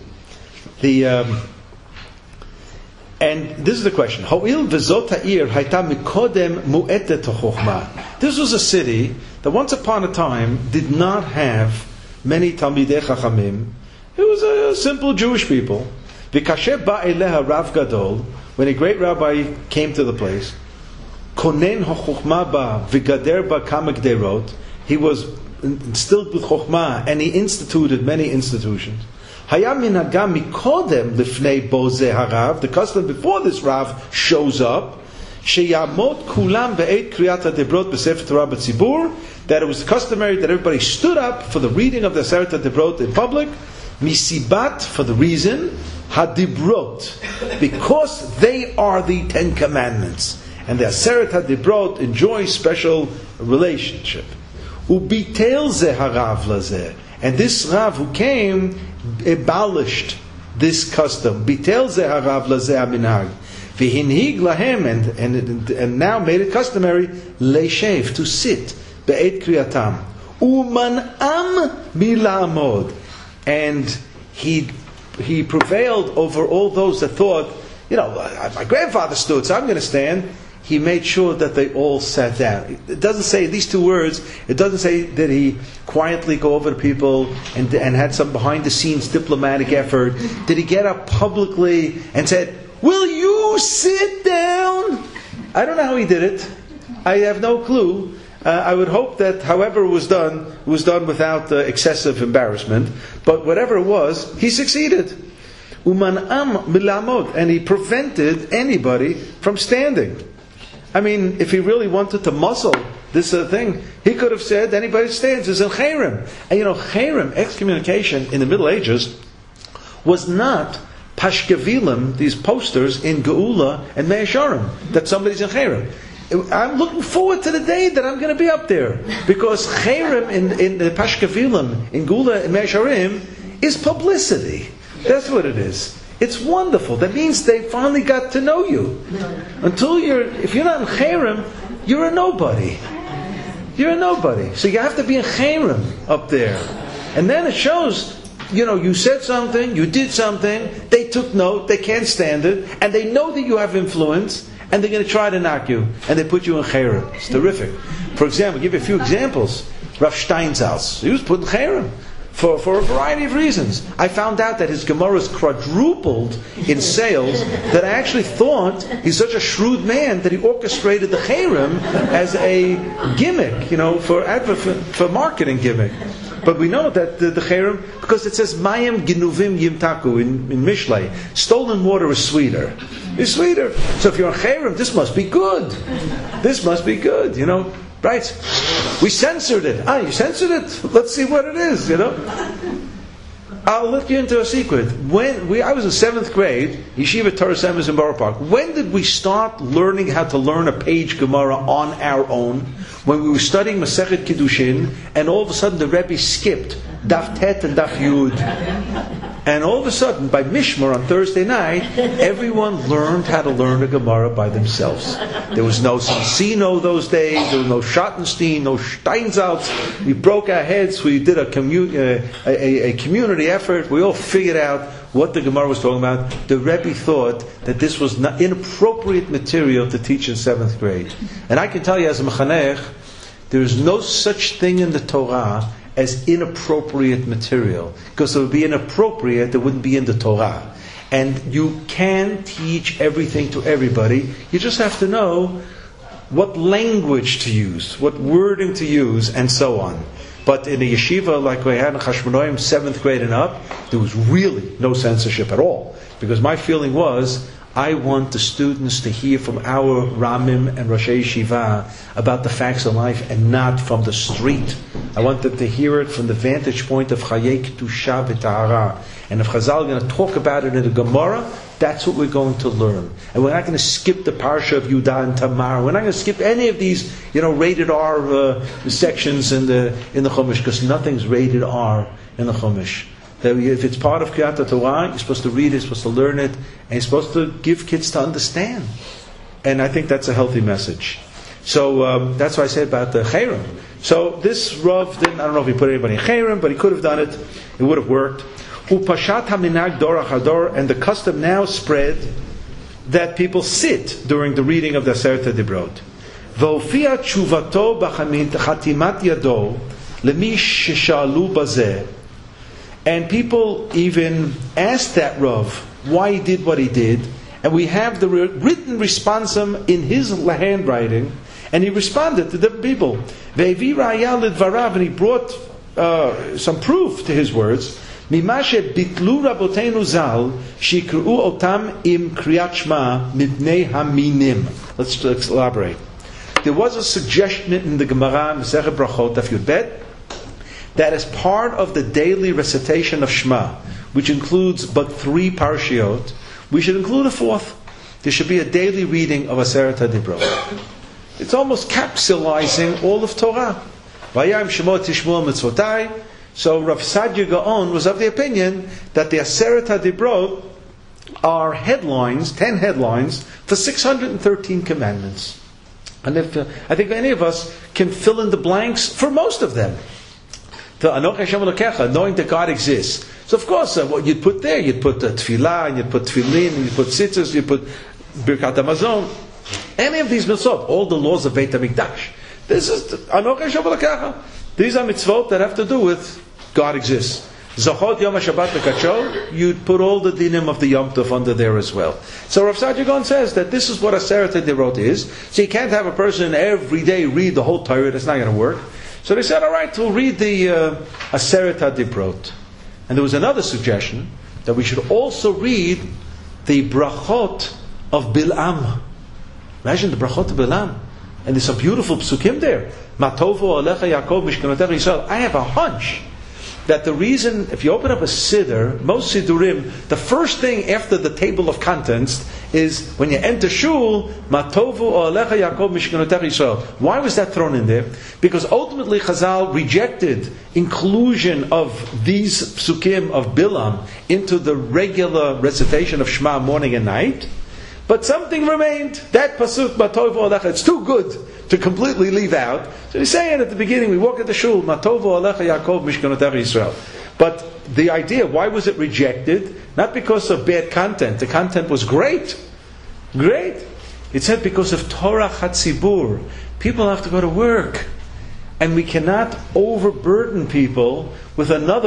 And this is the question. Ho'il v'zot ha'ir hayta mikodem mu'etet ha'chochma. This was a city that once upon a time did not have many Talmidei Chachamim. It was a simple Jewish people. V'kasher ba'eleha Rav Gadol, when a great rabbi came to the place, konen ha'chochma ba v'gader ba kama gderot, he was instilled with chokhmah and he instituted many institutions. Haya minhaga mikodem lifnei bo ze harav. The custom before this Rav shows up. Sheyamot kulam be'et kriyat hadibrot b'sefer Torah b'tzibur. That it was customary that everybody stood up for the reading of the Aseret HaDibrot in public. Misibat, for the reason, Hadibrot, because they are the 10 Commandments. And the Aseret HaDibrot enjoys special relationship. Ubitel ze harav lazeh. And this Rav who came abolished this custom. Bitel ze harav lazeh aminag. V'hinhig lahem, and now made it customary, leishev, to sit. Be'et kriyatam. Uman'am mila'amod. And he prevailed over all those that thought, my grandfather stood, so I'm going to stand. He made sure that they all sat down. It doesn't say these two words. It doesn't say that he quietly go over to people and had some behind-the-scenes diplomatic effort. Did he get up publicly and said, "Will you sit down?" I don't know how he did it. I have no clue. I would hope that however it was done without excessive embarrassment. But whatever it was, he succeeded. Uman'am milamod, and he prevented anybody from standing. I mean, if he really wanted to muscle this thing, he could have said, anybody that stands is in Cherem. And Cherem, excommunication in the Middle Ages, was not pashkevilim, these posters in Geula and Mei Shearim, that somebody's in Cherem. I'm looking forward to the day that I'm going to be up there, because Cherem in the Pashkevilim, in Geula and Mei Shearim, is publicity. That's what it is. It's wonderful. That means they finally got to know you. If you're not in Cherem, you're a nobody. You're a nobody. So you have to be in Cherem up there. And then it shows, you said something, you did something, they took note, they can't stand it, and they know that you have influence, and they're going to try to knock you, and they put you in Cherem. It's terrific. For example, I'll give you a few examples. Rav Steinsaltz, he was put in Cherem for a variety of reasons. I found out that his Gemara's quadrupled in sales, that I actually thought he's such a shrewd man that he orchestrated the Cherem as a gimmick, for marketing gimmick. But we know that the Cherem, because it says Mayim Ginuvim Yimtaku in Mishlei, stolen water is sweeter. It's sweeter. So if you're on Cherem, this must be good. This must be good, Right? We censored it. You censored it? Let's see what it is, I'll let you into a secret. I was in 7th grade, Yeshiva Torah Semis in Borough Park. When did we start learning how to learn a page Gemara on our own? When we were studying Masechet Kiddushin, and all of a sudden the Rebbe skipped Daf Tet and Daf Yud. And all of a sudden, by Mishmar on Thursday night, everyone learned how to learn a Gemara by themselves. There was no Sansino those days, there was no Schottenstein, no Steinsaltz. We broke our heads, we did a community effort, we all figured out what the Gemara was talking about. The Rebbe thought that this was not inappropriate material to teach in 7th grade. And I can tell you as a Mechanech, there is no such thing in the Torah as inappropriate material. Because if it would be inappropriate, it wouldn't be in the Torah. And you can teach everything to everybody. You just have to know what language to use, what wording to use, and so on. But in a yeshiva like we had in Chashmonaim, 7th grade and up, there was really no censorship at all. Because my feeling was, I want the students to hear from our Ramim and Roshei Yeshiva about the facts of life and not from the street. I want them to hear it from the vantage point of Chayei Kedusha v'Tahara. And if Chazal are going to talk about it in the Gemara, that's what we're going to learn. And we're not going to skip the Parsha of Yudah and Tamar. We're not going to skip any of these, rated R sections in the Chumash, because nothing's rated R in the Chumash. That if it's part of Kriyat Torah, you're supposed to read it, you're supposed to learn it, and you're supposed to give kids to understand. And I think that's a healthy message. So that's what I said about the Cherem. So this Rav I don't know if he put anybody in Cherem, but he could have done it. It would have worked. Upashat haminag dorach hador, and the custom now spread that people sit during the reading of the Aseret HaDibrot. V'ofia tshuvato b'chatimat yado lemi sheshalu bazeh. And people even asked that Rav why he did what he did, and we have the written responsum in his handwriting, and he responded to different people. Ve'evi raya lidvarav, and he brought some proof to his words. Mimashe bitlu rabotenu zal shikru otam im kriyat shma mipnei haminim. Let's elaborate. There was a suggestion in the Gemara Masechet Brachot Daf Yud Bet that as part of the daily recitation of Shema, which includes but 3 parshiot, we should include a 4th. There should be a daily reading of Aseret HaDibrot. It's almost capsulizing all of Torah. Vayam Shemot Tishmua Mitzvotai. So Rav Sadia Gaon was of the opinion that the Aseret HaDibrot are headlines, 10 headlines, for 613 commandments. And if I think any of us can fill in the blanks for most of them. Knowing that God exists. So of course, what you'd put there, you'd put tefillah, and you'd put tefillin, and you'd put tzitzis, you'd put birkat hamazon. Any of these mitzvot, all the laws of Beit HaMikdash. This is Anoch Hashem Elokecha. These are mitzvot that have to do with God exists. Zachot Yom HaShabbat L'Kacho, you'd put all the dinim of the Yom Tov under there as well. So Rav Sadia Gaon says that this is what Aseret HaDibrot is. So you can't have a person every day read the whole Torah. That's not going to work. So they said, all right, we'll read the Aseret HaDibrot. And there was another suggestion that we should also read the brachot of Bil'am. Imagine the brachot of Bil'am. And there's some beautiful psukim there. Matovo Alecha Yaakov Mishkanotech Yisrael. I have a hunch that the reason, if you open up a siddur, most siddurim, the first thing after the table of contents is when you enter shul, Matovu Alecha Yaakov Mishkanotech Yisrael. Why was that thrown in there? Because ultimately Chazal rejected inclusion of these psukim of Bilam into the regular recitation of Shema morning and night. But something remained. That pasuk, Matovu Alecha, it's too good to completely leave out. So he's saying at the beginning, we walk at the shul, Matovu Alecha Yaakov Mishkanotech Yisrael. But the idea, why was it rejected? Not because of bad content. The content was great. Great. It said because of Torah Chatzibur. People have to go to work. And we cannot overburden people with another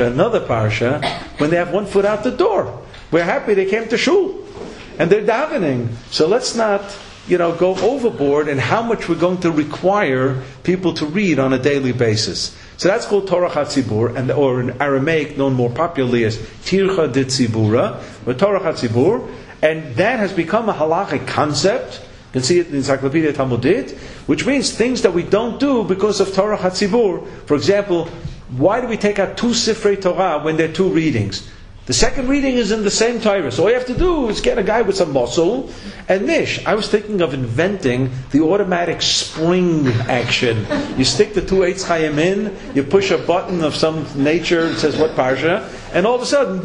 parsha, when they have one foot out the door. We're happy they came to shul. And they're davening. So let's not, go overboard in how much we're going to require people to read on a daily basis. So that's called Torah Chatzibur, or in Aramaic known more popularly as Tircha de Tzibura, or Torah Chatzibur, and that has become a halachic concept. You can see it in Encyclopedia Talmudit, which means things that we don't do because of Torah Chatzibur. For example, why do we take out 2 Sifrei Torah when there are 2 readings? The second reading is in the same Torah. So all you have to do is get a guy with some muscle and nish. I was thinking of inventing the automatic spring action. You stick the 2 Eitz Chaim in, you push a button of some nature, it says what parsha, and all of a sudden,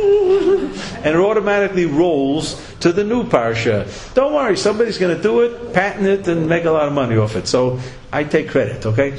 and it automatically rolls to the new parsha. Don't worry, somebody's going to do it, patent it, and make a lot of money off it. So I take credit, okay?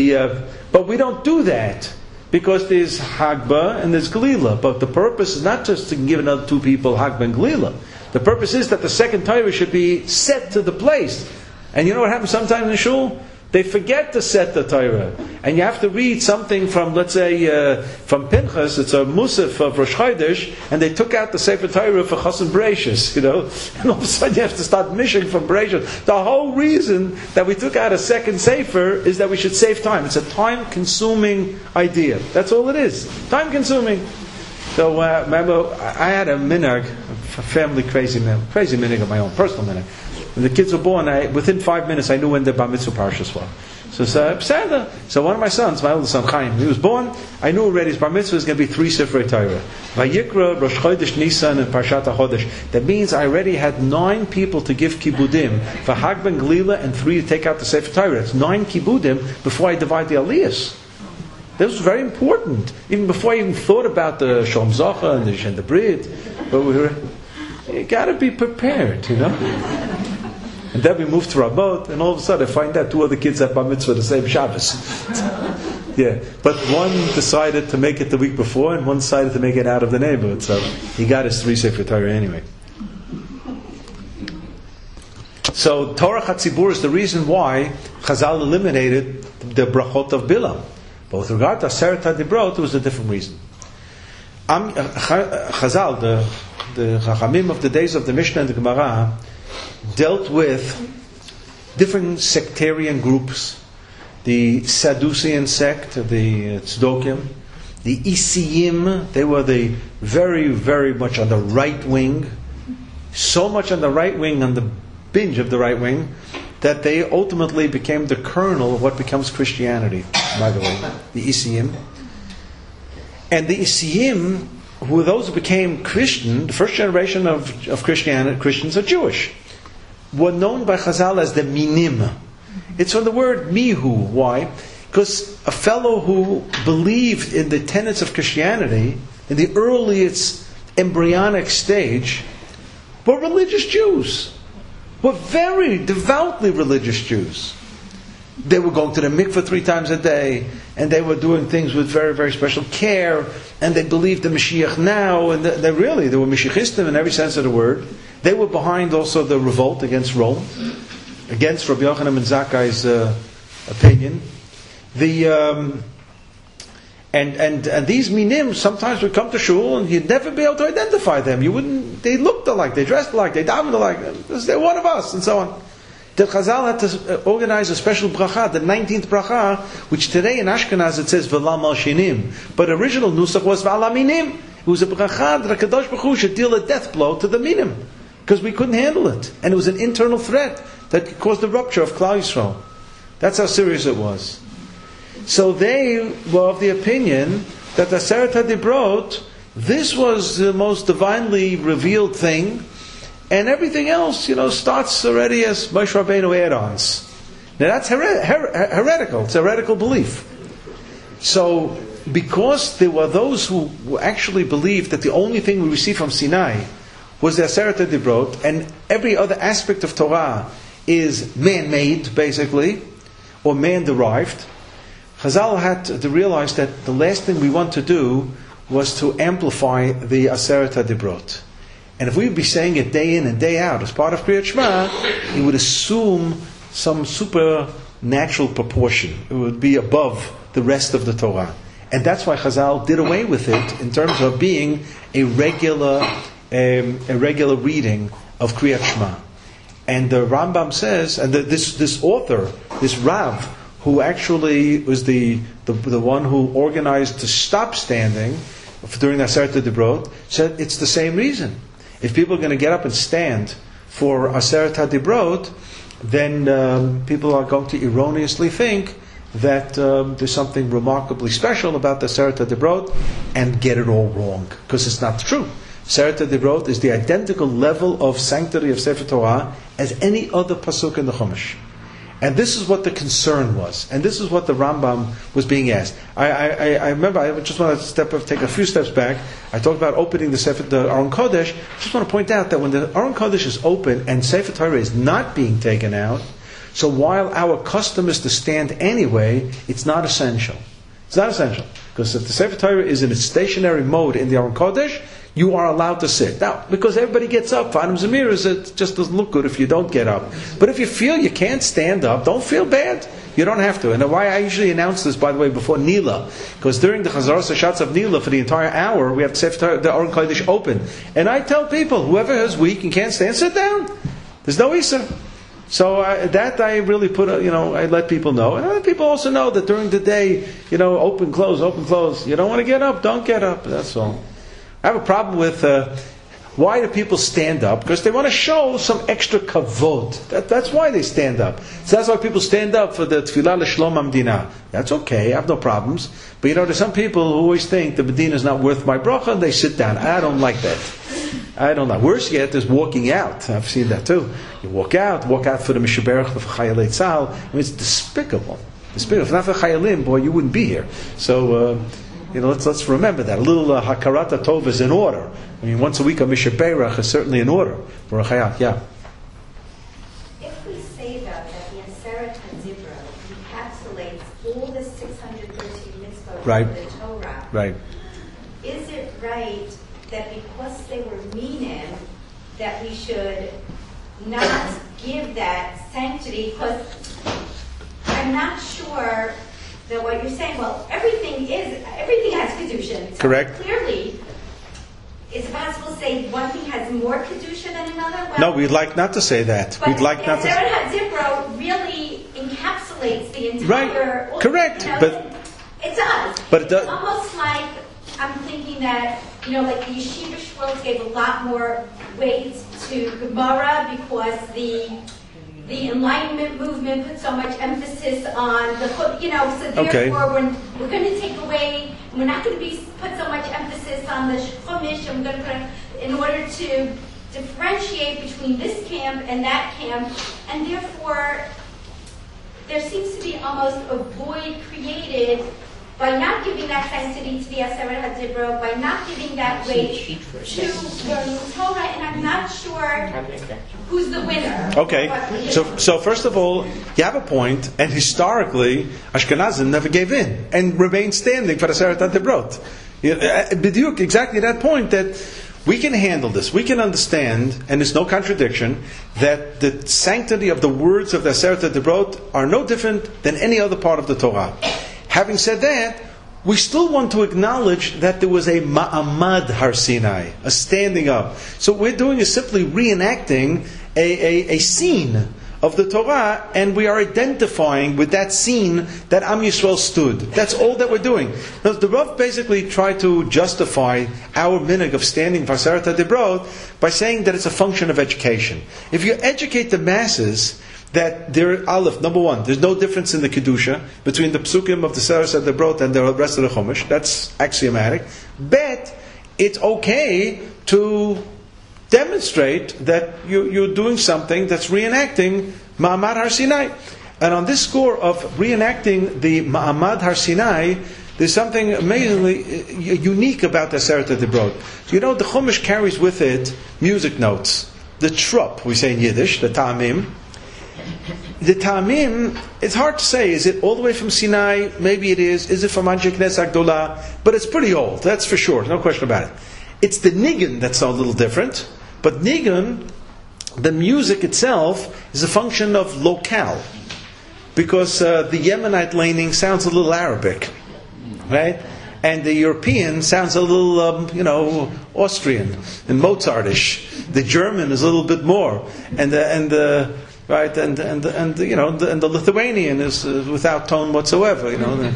But we don't do that. Because there's Hagba and there's Galila. But the purpose is not just to give another 2 people Hagba and Galila. The purpose is that the second Torah should be set to the place. And you know what happens sometimes in shul? They forget to set the Torah. And you have to read something from, let's say, from Pinchas, it's a Musaf of Rosh Chodesh, and they took out the Sefer Torah for Chassan Bereishis, and all of a sudden you have to start mishing from Bereishis. The whole reason that we took out a second Sefer is that we should save time. It's a time-consuming idea. That's all it is. Time-consuming. So, remember, I had a minhag, a family crazy minhag of my own, personal minhag. When the kids were born, within 5 minutes I knew when the Bar Mitzvah parashas were. So one of my sons, my oldest son Chaim, he was born, I knew already his Bar Mitzvah is going to be 3 Sifrei Torah. Vayikra, Rosh Chodesh, Nisan, and Parshat HaChodesh. That means I already had 9 people to give kibudim, for Hag ben Galila, and 3 to take out the Sefer Torah. It's 9 kibudim before I divide the aliyahs. That was very important. Even before I even thought about the Shalom Zocha and the Brit. But you got to be prepared, And then we moved to Ramot, and all of a sudden I find out 2 other kids have Bar Mitzvah the same Shabbos. Yeah, but one decided to make it the week before, and one decided to make it out of the neighborhood. So he got his 3 Sefer Torah anyway. So Torah Chatzibur is the reason why Chazal eliminated the brachot of Bilam. But with regard to Aseret HaDibrot, it was a different reason. Chazal, the Chachamim of the days of the Mishnah and the Gemara, dealt with different sectarian groups. The Sadducean sect, the Tzdokim, the Isiyim, they were the very, very much on the right wing, so much on the right wing, on the binge of the right wing, that they ultimately became the kernel of what becomes Christianity, by the way, the Isiyim. And the Isiyim, who those who became Christian, the first generation of Christians are Jewish, were known by Chazal as the Minim. It's from the word mihu. Why? Because a fellow who believed in the tenets of Christianity in the earliest embryonic stage were religious Jews, were very devoutly religious Jews. They were going to the mikveh 3 times a day, and they were doing things with very, very special care, and they believed the Mashiach now, and they were Mashiachistim in every sense of the word. They were behind also the revolt against Rome, against Rabbi Yochanan ben Zakkai's opinion. And these minim sometimes would come to shul and you'd never be able to identify them. They looked alike, they dressed alike, they davened alike. They're one of us, and so on. The Chazal had to organize a special bracha, the 19th bracha, which today in Ashkenaz it says V'lam al shinim, but original nusach was V'ala minim. It was a bracha that HaKadosh Baruch Hu should deal a death blow to the minim, because we couldn't handle it, and it was an internal threat that caused the rupture of Klal Yisrael. That's how serious it was. So they were of the opinion that the Aseret HaDibrot, this was the most divinely revealed thing, and everything else, starts already as Moshe Rabbeinu add-ons. Now that's heretical. It's a heretical belief. So, because there were those who actually believed that the only thing we received from Sinai was the Aseret HaDibrot, and every other aspect of Torah is man-made, basically, or man-derived, Chazal had to realize that the last thing we want to do was to amplify the Aseret HaDibrot. And if we would be saying it day in and day out as part of Kriyat Shema, it would assume some supernatural proportion. It would be above the rest of the Torah. And that's why Chazal did away with it in terms of being a regular reading of Kriyat Shema. And the Rambam says, and this author, this Rav, who actually was the one who organized the stop standing during the Aseret HaDibrot, said it's the same reason. If people are going to get up and stand for Aseret HaDibrot, then people are going to erroneously think that there's something remarkably special about the Aseret HaDibrot and get it all wrong, because it's not true. Aseret HaDibrot is the identical level of sanctity of Sefer Torah as any other pasuk in the Chumash. And this is what the concern was. And this is what the Rambam was being asked. I remember, I just want to take a few steps back. I talked about opening the Aron Kodesh. I just want to point out that when the Aron Kodesh is open and Sefer Torah is not being taken out, so while our custom is to stand anyway, it's not essential. It's not essential. Because if the Sefer Torah is in its stationary mode in the Aron Kodesh, you are allowed to sit. Now, because everybody gets up, Fanim Zemiras, it just doesn't look good if you don't get up. But if you feel you can't stand up, don't feel bad. You don't have to. And why I usually announce this, by the way, before Nila, because during the Chazaras Hashatz of Nila, for the entire hour, we have the Aron Kodesh open. And I tell people, whoever is weak and can't stand, sit down. There's no Isa. So that I really put, I let people know. And other people also know that during the day, open, close, open, close. You don't want to get up, don't get up. That's all. I have a problem with why do people stand up? Because they want to show some extra kavod. That's why they stand up. So that's why people stand up for the Tfilah L'Shlom HaMedina. That's okay, I have no problems. But there's some people who always think the Medina is not worth my bracha, and they sit down. I don't like that. I don't know. Worse yet is walking out. I've seen that too. You walk out for the Mishaberach, for Chayalei Tzahal. I mean, it's despicable. Despicable. If not for Chayalim, boy, you wouldn't be here. So, let's remember that. A little Hakarata Tov is in order. I mean, once a week a Mishaberach is certainly in order for a Chayat. Yeah. If we say that the Aseret HaDibrot encapsulates all the 613 mitzvot Right. of the Torah, Right. is it right that because they were minim, that we should not give that sanctity? Because I'm not sure that what you're saying, everything has kedushin. So Correct. Clearly, is it possible to say one thing has more kedushin than another? No, we'd like not to say that. But We'd like not to. Aseret HaDibrot really encapsulates the entire. Right. Correct. But it's does. But it does. It's almost like I'm thinking that, like the Yeshiva Schwartz gave a lot more weight to Gemara because the Enlightenment movement put so much emphasis on the, so therefore we're going to take away, we're not going to put so much emphasis on the Chumash, and we're going to put, in order to differentiate between this camp and that camp, and therefore there seems to be almost a void created by not giving that sanctity to the Aseret HaDibrot, by not giving that weight to the Torah, and I'm not sure who's the winner. Okay, so first of all, you have a point, and historically, Ashkenazim never gave in and remained standing for the Aseret HaDibrot. B'diuk, exactly that point that we can handle this. We can understand, and there's no contradiction, that the sanctity of the words of the Aseret HaDibrot are no different than any other part of the Torah. Having said that, we still want to acknowledge that there was a Ma'amad Har Sinai, a standing up. So what we're doing is simply reenacting a scene of the Torah, and we are identifying with that scene that Am Yisrael stood. That's all that we're doing. Now, the Rav basically tried to justify our minhag of standing for Aseret HaDibrot by saying that it's a function of education. If you educate the masses that number one, there's no difference in the Kedusha between the Psukim of the Aseret HaDibrot and the rest of the Chumash. That's axiomatic. Bet, it's okay to demonstrate that you're doing something that's reenacting Ma'amad Har Sinai. And on this score of reenacting the Ma'amad Har Sinai, there's something amazingly unique about the Aseret HaDibrot. The Chumash carries with it music notes. The trup, we say in Yiddish, the ta'amim. The ta'amim, it's hard to say, is it all the way from Sinai? Maybe it is. Is it from Anshe Knesset Agdola? But it's pretty old, that's for sure, no question about it. It's the nigun that's a little different, but nigun, the music itself, is a function of locale. Because the Yemenite laning sounds a little Arabic, right? And the European sounds a little, Austrian and Mozartish. The German is a little bit more, and the Lithuanian is without tone whatsoever.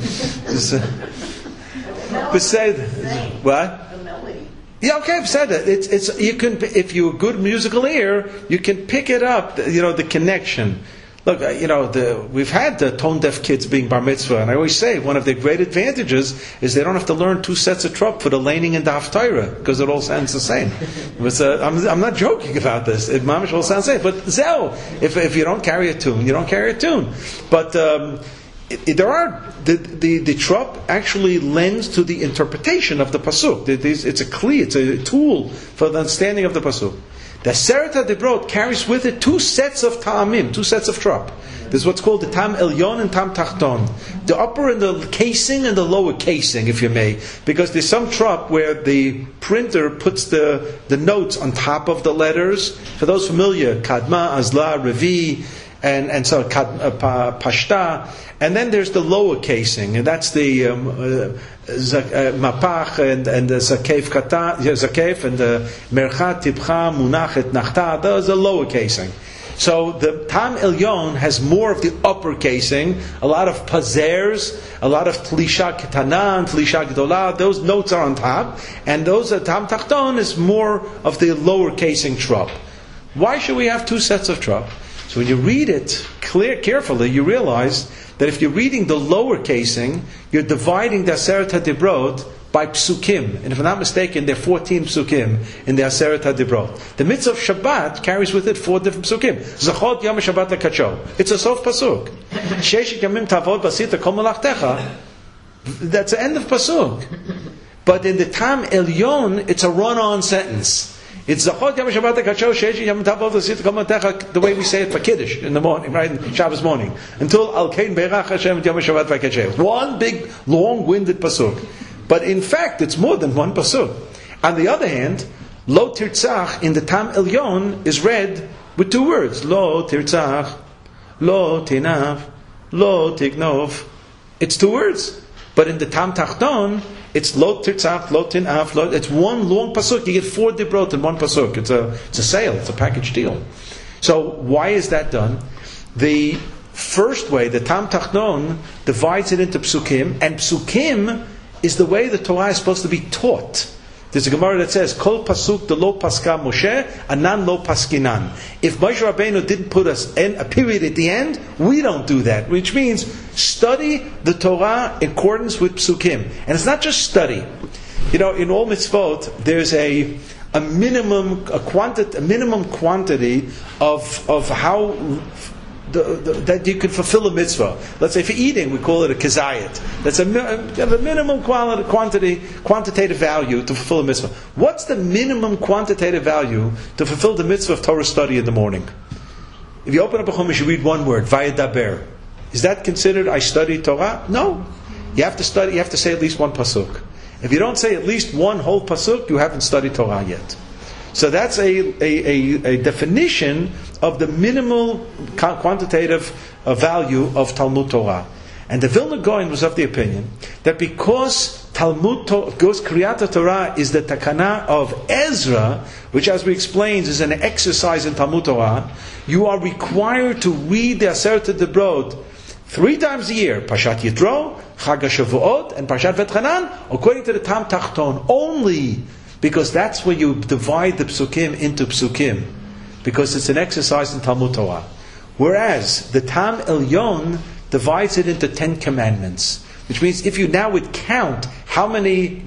What? Yeah, okay, I've said that. It's you can, if you're a good musical ear, you can pick it up. The connection. Look, we've had the tone deaf kids being bar mitzvah, and I always say one of their great advantages is they don't have to learn 2 sets of trup for the laning and the haftarah because it all sounds the same. I'm not joking about this. It mamish all sounds the same. But zeo, if you don't carry a tune, you don't carry a tune. But there are the trup actually lends to the interpretation of the pasuk. It's a kli, it's a tool for the understanding of the pasuk. The Aseret HaDibrot carries with it 2 sets of ta'amim, 2 sets of trup. There's what's called the tam elyon and tam tachton. The upper and the casing and the lower casing, if you may. Because there's some trup where the printer puts the notes on top of the letters. For those familiar, kadma, azla, revi, and so pashta. And then there's the lower casing, and that's the mapach and the zakef and the merchat tipcha munachet nachta. Those are lower casing. So the tam elyon has more of the upper casing, a lot of pazers, a lot of tlisha ketana and tlisha gedola. Those notes are on top, and those tam tachton is more of the lower casing trup. Why should we have 2 sets of trup? So when you read it carefully, you realize that if you're reading the lower casing, you're dividing the Aseret HaDibrot by psukim. And if I'm not mistaken, there are 14 psukim in the Aseret HaDibrot. The mitzvah of Shabbat carries with it 4 different psukim. Zachot Yom Shabbat LeKadsho. It's a sof pasuk. Sheshik Yamim Tavod Basita Kol Malachtecha. That's the end of pasuk. But in the Tam Elyon, it's a run-on sentence. It's Zachot Yom Shabbat HaKadsho Sheish Yom Tavov L'Sit Kol Malachtecha, the way we say it for Kiddush in the morning, right? Shabbos morning. Until Al Kein Beirach Hashem Yom Shabbat HaKadsho. One big, long-winded pasuk. But in fact, it's more than one pasuk. On the other hand, Lo Tirtzach in the Tam Elyon is read with 2 words. Lo Tirtzach, Lo Tinav, Lo Tignov. It's 2 words. But in the Tam Tachton, it's Lo Tirtzach, Lo Tinav, Lo. It's one long pasuk. You get 4 dibrot in one pasuk. It's a sale. It's a package deal. So why is that done? The first way, the Tam Tachton, divides it into psukim, and psukim is the way the Torah is supposed to be taught. There's a Gemara that says, Kol pasuk de lo paska Moshe, anan lo paskinan. If Moshe Rabbeinu didn't put us in a period at the end, we don't do that. Which means, study the Torah in accordance with psukim. And it's not just study. In all mitzvot, there's a minimum quantity of how that you can fulfill a mitzvah. Let's say for eating, we call it a kezayit. That's a minimum quantitative value to fulfill a mitzvah. What's the minimum quantitative value to fulfill the mitzvah of Torah study in the morning? If you open up a chumash, you read one word, vayedaber. Is that considered I studied Torah? No. You have to study. You have to say at least one pasuk. If you don't say at least one whole pasuk, you haven't studied Torah yet. So that's a definition of the minimal quantitative value of Talmud Torah. And the Vilna Gaon was of the opinion that because Kriyat Torah is the takana of Ezra, which as we explained is an exercise in Talmud Torah, you are required to read the Aseret Debrot 3 times a year, Parshat Yitro, Chag HaShavuot, and Parshat V'etchanan, according to the Tam Tachton, only because that's where you divide the psukim into psukim, because it's an exercise in Talmud Torah. Whereas the Tam Elyon divides it into 10 commandments, which means if you now would count how many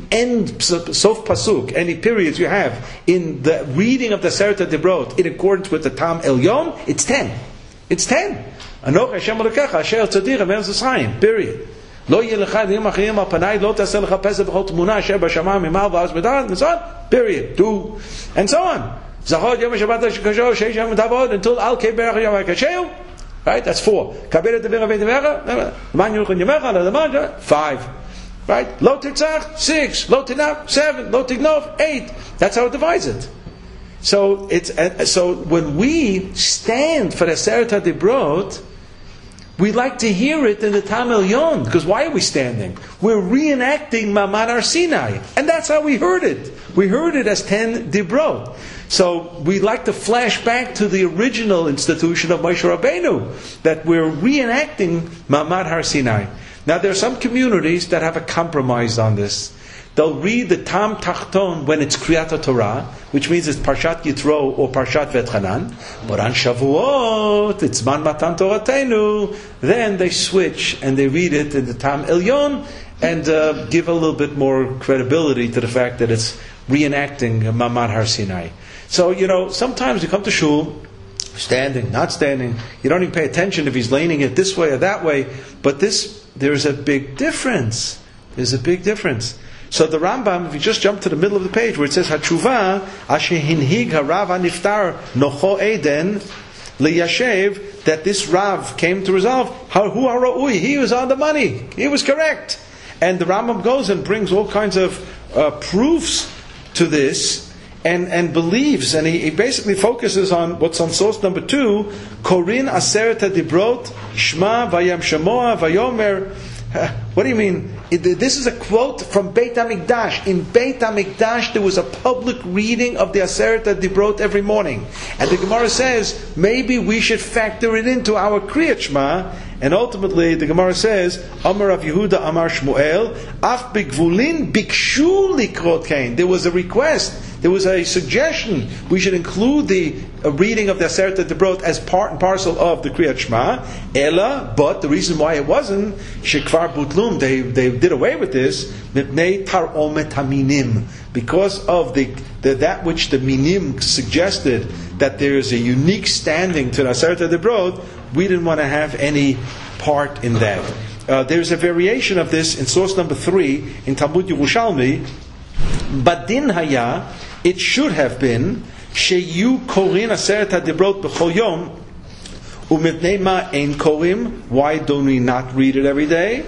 sof pasuk, any periods you have in the reading of the Aseret Debrot in accordance with the Tam Elyon, it's 10. It's 10. Anoch Hashem Elokecha asher tzadir amer zesayim. Period. Lo yelecha yom achayim al panai lo taseh lecha pesach v'chol tmuna asher b'shamayim mimal v'az medan and so on. Period. 2 and so on. Zachor yom Shabbat shekasho sheish yom tavod until al kei berach yom hakasheu. Right. That's 4. Kabel tevera v'tevecha man yuchon yomecha l'daman 5. Right. Lo titzach 6. Lo tinaf 7. Lo tignov 8. That's how it divides it. So when we stand for the Aseret HaDibrot, we like to hear it in the Tam Elyon, because why are we standing? We're reenacting Ma'amad Har Sinai, and that's how we heard it. We heard it as 10 Dibrot. So we like to flash back to the original institution of Moshe Rabbeinu, that we're reenacting Ma'amad Har Sinai. Now there are some communities that have a compromise on this. They'll read the Tam Tachton when it's Kriyat Torah, which means it's Parshat Yitro or Parshat V'etchanan. But on Shavuot, it's Man Matan Toratenu. Then they switch and they read it in the Tam Elyon and give a little bit more credibility to the fact that it's reenacting Ma'amad Har Sinai. So, sometimes you come to shul, standing, not standing, you don't even pay attention if he's leaning it this way or that way, but there's a big difference. There's a big difference. So the Rambam, if you just jump to the middle of the page where it says Hatshuva, Asher Hinhig Harav Haniftar Nocho Eden Liyashev, that this Rav came to resolve, Hu Hara'ui, he was on the money, he was correct. And the Rambam goes and brings all kinds of proofs to this and believes, and he basically focuses on what's on source number 2, Korin Aseret HaDibrot, Shma Vayam Shamoa Vayomer. What do you mean? This is a quote from Beit HaMikdash. In Beit HaMikdash there was a public reading of the Aseret HaDibrot every morning. And the Gemara says, maybe we should factor it into our Kriyat Shema. And ultimately the Gemara says, Amar Rav Yehuda Amar Shmuel, Af Bigvulin Bikshu Likrot Kain. There was a request, there was a suggestion, we should include the reading of the Aseret HaDibrot as part and parcel of the Kriyat Shema. Ela, but the reason why it wasn't, Shekvar Butlum, they did away with this, Mipnei Taromet HaMinim, because of that which the Minim suggested, that there is a unique standing to the Aseret HaDibrot. We didn't want to have any part in that. There's a variation of this in source number 3 in Talmud Yerushalmi. Badin Haya, it should have been Sheyu Korin Aseret HaDibrot B'chol Yom U'mipnei Ma Ein Korim. Why don't we not read it every day?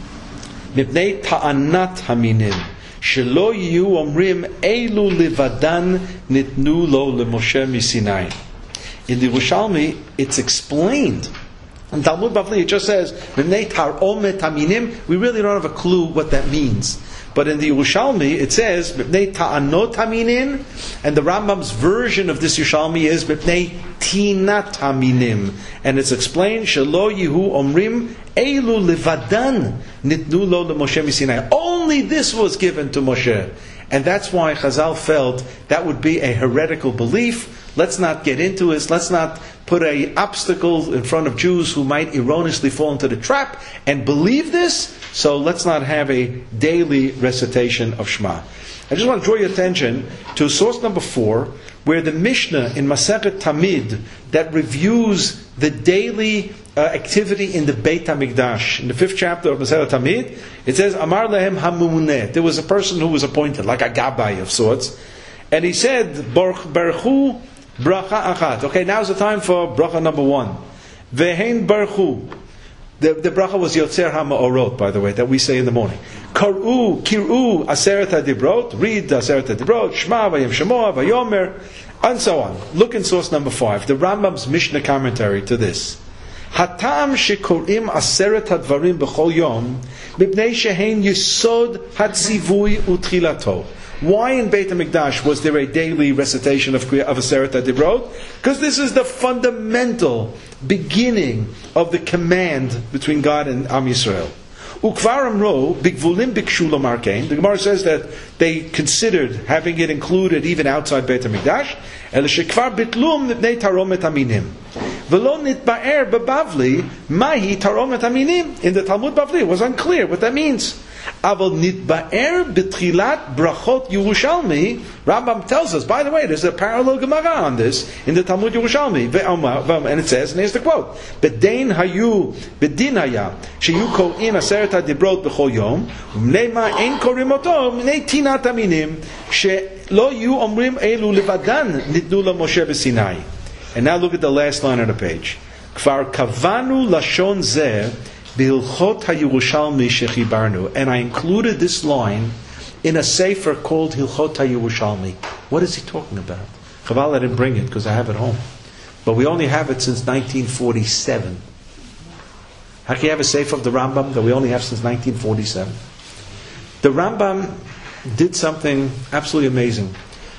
Mipnei Ta'anat Haminim Shelo Yiyu Omrim Eilu Levadan Nitnu Lo LeMoshe Misinai. In the Yerushalmi, it's explained. In Talmud Bavli, it just says, we really don't have a clue what that means. But in the Yerushalmi, it says, Mipnei ta'anot haminim, and the Rambam's version of this Yerushalmi is, Mipnei tinat haminim. And it's explained, Shelo yihu omrim, Eilu levadan nitnu lo leMoshe miSinai. Only this was given to Moshe. And that's why Chazal felt that would be a heretical belief. Let's not get into it. Let's not put an obstacle in front of Jews who might erroneously fall into the trap and believe this. So let's not have a daily recitation of Shema. I just want to draw your attention to source number 4, where the Mishnah in Masechet Tamid that reviews the daily activity in the Beit HaMikdash. In the 5th chapter of Masechet Tamid, it says, Amar lehem hamumuneh. There was a person who was appointed, like a gabbai of sorts. And he said, Baruchu bracha achat. Okay, now's the time for bracha number 1. Vehein baruchu. The bracha was Yotzer HaMa'orot, by the way, that we say in the morning. Kir'u Aseret HaDibrot, read Aseret HaDibrot, Shema, Vayim Shemoah, Vayomer, and so on. Look in source number 5, the Rambam's Mishnah commentary to this. Hatam shekorim Aseret HaDvarim B'chol Yom, Mipnei Shehein Yisod HaTzivui Utchilato. Why in Beit HaMikdash was there a daily recitation of Aseret HaDibrot? Because this is the fundamental beginning of the command between God and Am Yisrael. Ukvar amro bigvulim bikshu lomar kein. The Gemara says that they considered having it included even outside Beit HaMikdash. El shekvar bitlum nipnei taromet aminim. V'lo nitba'er b'Bavli mahi taromet aminim. In the Talmud Bavli, it was unclear what that means. Aval nitba'er b'tchilat brachot Yerushalmi. Rambam tells us, by the way, there's a parallel Gemara on this in the Talmud Yerushalmi. And it says, and here's the quote: B'dein hayu b'din haya sheyu ko'in aseret hadibrot b'chol yom u'mnei ma ein korim oto u'mnei tinat aminim she'lo yu omrim elu levadan nitnu leMoshe b'Sinai. And now look at the last line on the page. Kvar kavanu lashon zeh B'ilchot HaYerushalmi shechibarnu. And I included this line in a sefer called Hilchot HaYerushalmi. What is he talking about? Chaval, I didn't bring it because I have it home. But we only have it since 1947. How can you have a sefer of the Rambam that we only have since 1947? The Rambam did something absolutely amazing.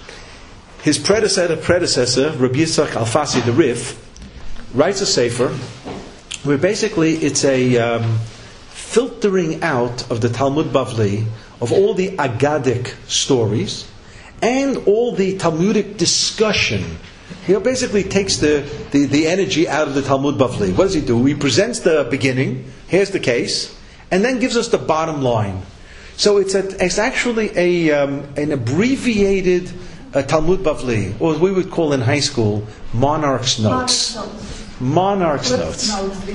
His predecessor, Rabbi Yitzchak Alfasi, the Rif, writes a sefer where basically it's a filtering out of the Talmud Bavli of all the Agadic stories and all the Talmudic discussion. He basically takes the energy out of the Talmud Bavli. What does he do? He presents the beginning, here's the case, and then gives us the bottom line. So it's actually an abbreviated Talmud Bavli, or as we would call in high school, Monarch's Notes. Monarch's Notes.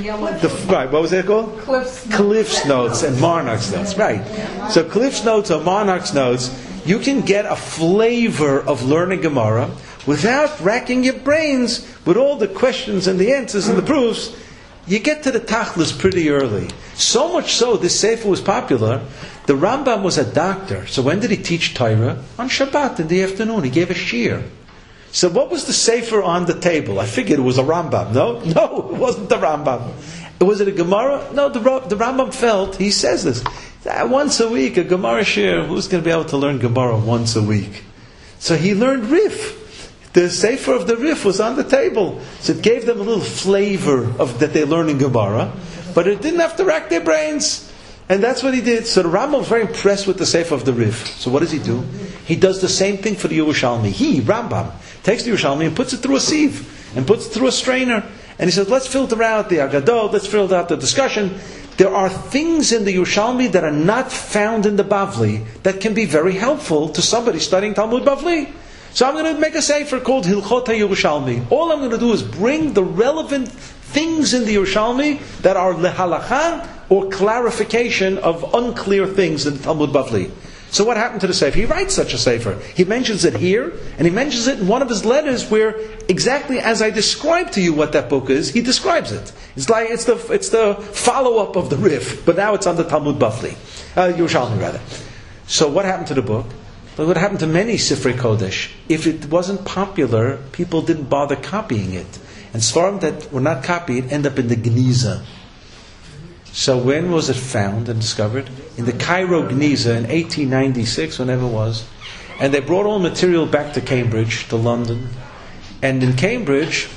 Right, what was that called? Cliff's Notes and Monarch's Notes. Right. So Cliff's Notes or Monarch's Notes, you can get a flavor of learning Gemara without racking your brains with all the questions and the answers and the proofs. You get to the tachlis pretty early. So much so, this sefer was popular. The Rambam was a doctor. So when did he teach Torah? On Shabbat in the afternoon. He gave a shiur. So what was the sefer on the table? I figured it was a Rambam. No, it wasn't the Rambam. Was it a Gemara? No, the Rambam felt, he says this, once a week, a Gemara shiur, who's going to be able to learn Gemara once a week? So he learned Rif. The sefer of the Rif was on the table. So it gave them a little flavor of that they learned in Gemara, but it didn't have to rack their brains. And that's what he did. So the Rambam was very impressed with the sefer of the Rif. So what does he do? He does the same thing for the Yerushalmi. He, Rambam, takes the Yerushalmi and puts it through a sieve and puts it through a strainer. And he says, let's filter out the Agadot, let's filter out the discussion. There are things in the Yerushalmi that are not found in the Bavli that can be very helpful to somebody studying Talmud Bavli. So I'm going to make a sefer called Hilchot HaYerushalmi. All I'm going to do is bring the relevant things in the Yerushalmi that are lehalacha or clarification of unclear things in the Talmud Bavli. So what happened to the sefer? He writes such a sefer. He mentions it here, and he mentions it in one of his letters where exactly as I described to you what that book is, he describes it. It's like it's the follow-up of the Rif, but now it's on the Talmud Bavli. Yerushalmi rather. So what happened to the book? Well, what happened to many Sifrei Kodesh? If it wasn't popular, people didn't bother copying it. And Sfarim that were not copied end up in the Geniza. So when was it found and discovered? In the Cairo Geniza in 1896, whenever it was. And they brought all material back to Cambridge, to London. And in Cambridge,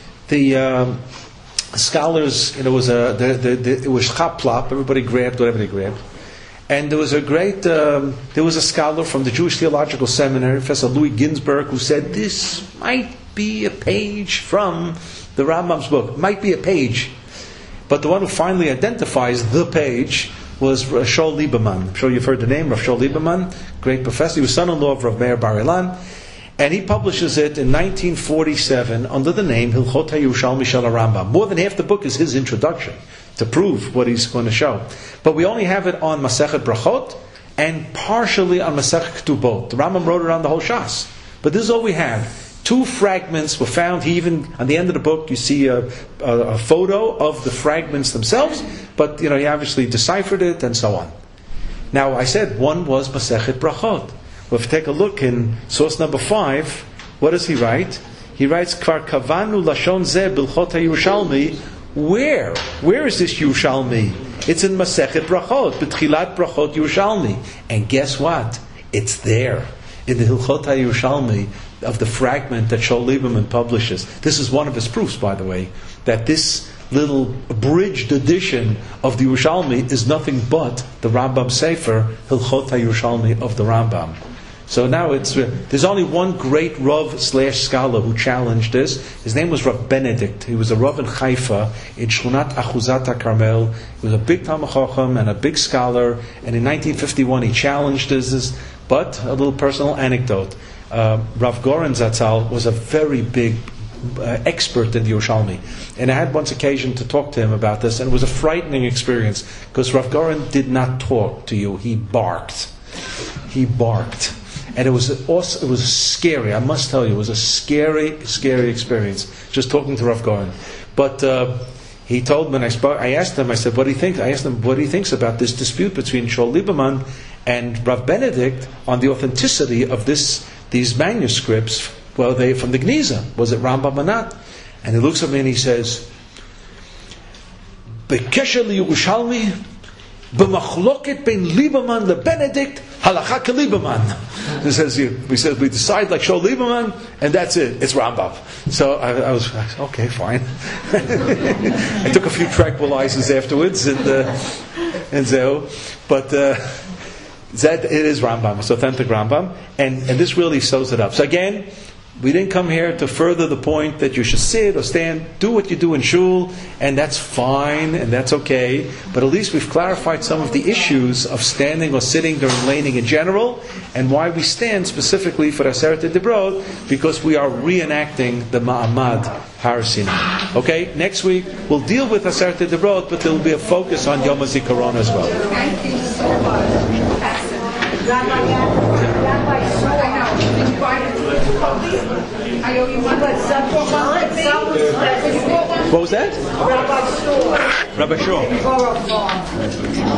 the scholars, it was chap-plop, everybody grabbed whatever they grabbed. And there was a scholar from the Jewish Theological Seminary, Professor Louis Ginsberg, who said, this might be a page from the Rambam's book. It might be a page. But the one who finally identifies the page was Rav Shaul Lieberman. I'm sure you've heard the name, Rav Shaul Lieberman, great professor. He was son-in-law of Rav Meir Bar Ilan. And he publishes it in 1947 under the name Hilchot HaYerushalmi Shel Rambam. More than half the book is his introduction to prove what he's going to show. But we only have it on Masechet Brachot and partially on Masechet Ketubot. The Rambam wrote it on the whole Shas. But this is all we have. 2 fragments were found. He even, on the end of the book, you see a photo of the fragments themselves. But, he obviously deciphered it and so on. Now, I said one was Masechet Brachot. Well, if you take a look in source number 5, what does he write? He writes, Kvar kavanu lashon zeh bilchot HaYerushalmi. Where? Where is this Yerushalmi? It's in Masechet Brachot, B'tchilat Brachot Yerushalmi. And guess what? It's there, in the Hilchot HaYerushalmi, of the fragment that Shaul Lieberman publishes. This is one of his proofs, by the way, that this little abridged edition of the Yerushalmi is nothing but the Rambam Sefer, Hilchot HaYerushalmi of the Rambam. So now there's only one great Rav/scholar who challenged this. His name was Rav Benedict. He was a Rav in Haifa, in Shchunat Achuzat HaKarmel. He was a big Talmid Chacham and a big scholar. And in 1951 he challenged this. But a little personal anecdote. Rav Goren Zatzal was a very big expert in the Yerushalmi. And I had once occasion to talk to him about this, and it was a frightening experience, because Rav Goren did not talk to you. He barked. And it was scary. I must tell you, it was a scary experience just talking to Rav Goren. But he told me, I asked him, I said, what do you think? I asked him what he thinks about this dispute between Shaul Lieberman and Rav Benedict on the authenticity of these manuscripts. Well, they from the Geniza. Was it Rambam or not? And he looks at me and he says, Bekesher liYerushalmi, b'machloket ben Lieberman leBenedict, halacha keLieberman. He says, we decide like Shaul Lieberman, and that's it. It's Rambam. So I was okay, fine. I took a few tranquilizers afterwards, and so, but that it is Rambam. It's authentic Rambam, and this really sews it up. So again, we didn't come here to further the point that you should sit or stand, do what you do in shul, and that's fine, and that's okay. But at least we've clarified some of the issues of standing or sitting during laning in general, and why we stand specifically for Aseret Dibrot, because we are reenacting the Ma'amad Har Sinai. Okay, next week we'll deal with Aseret Dibrot, but there will be a focus on Yom HaZikaron as well. Thank you so much. I owe you one. What was that? Rabbi Shor. Rabbi Shor.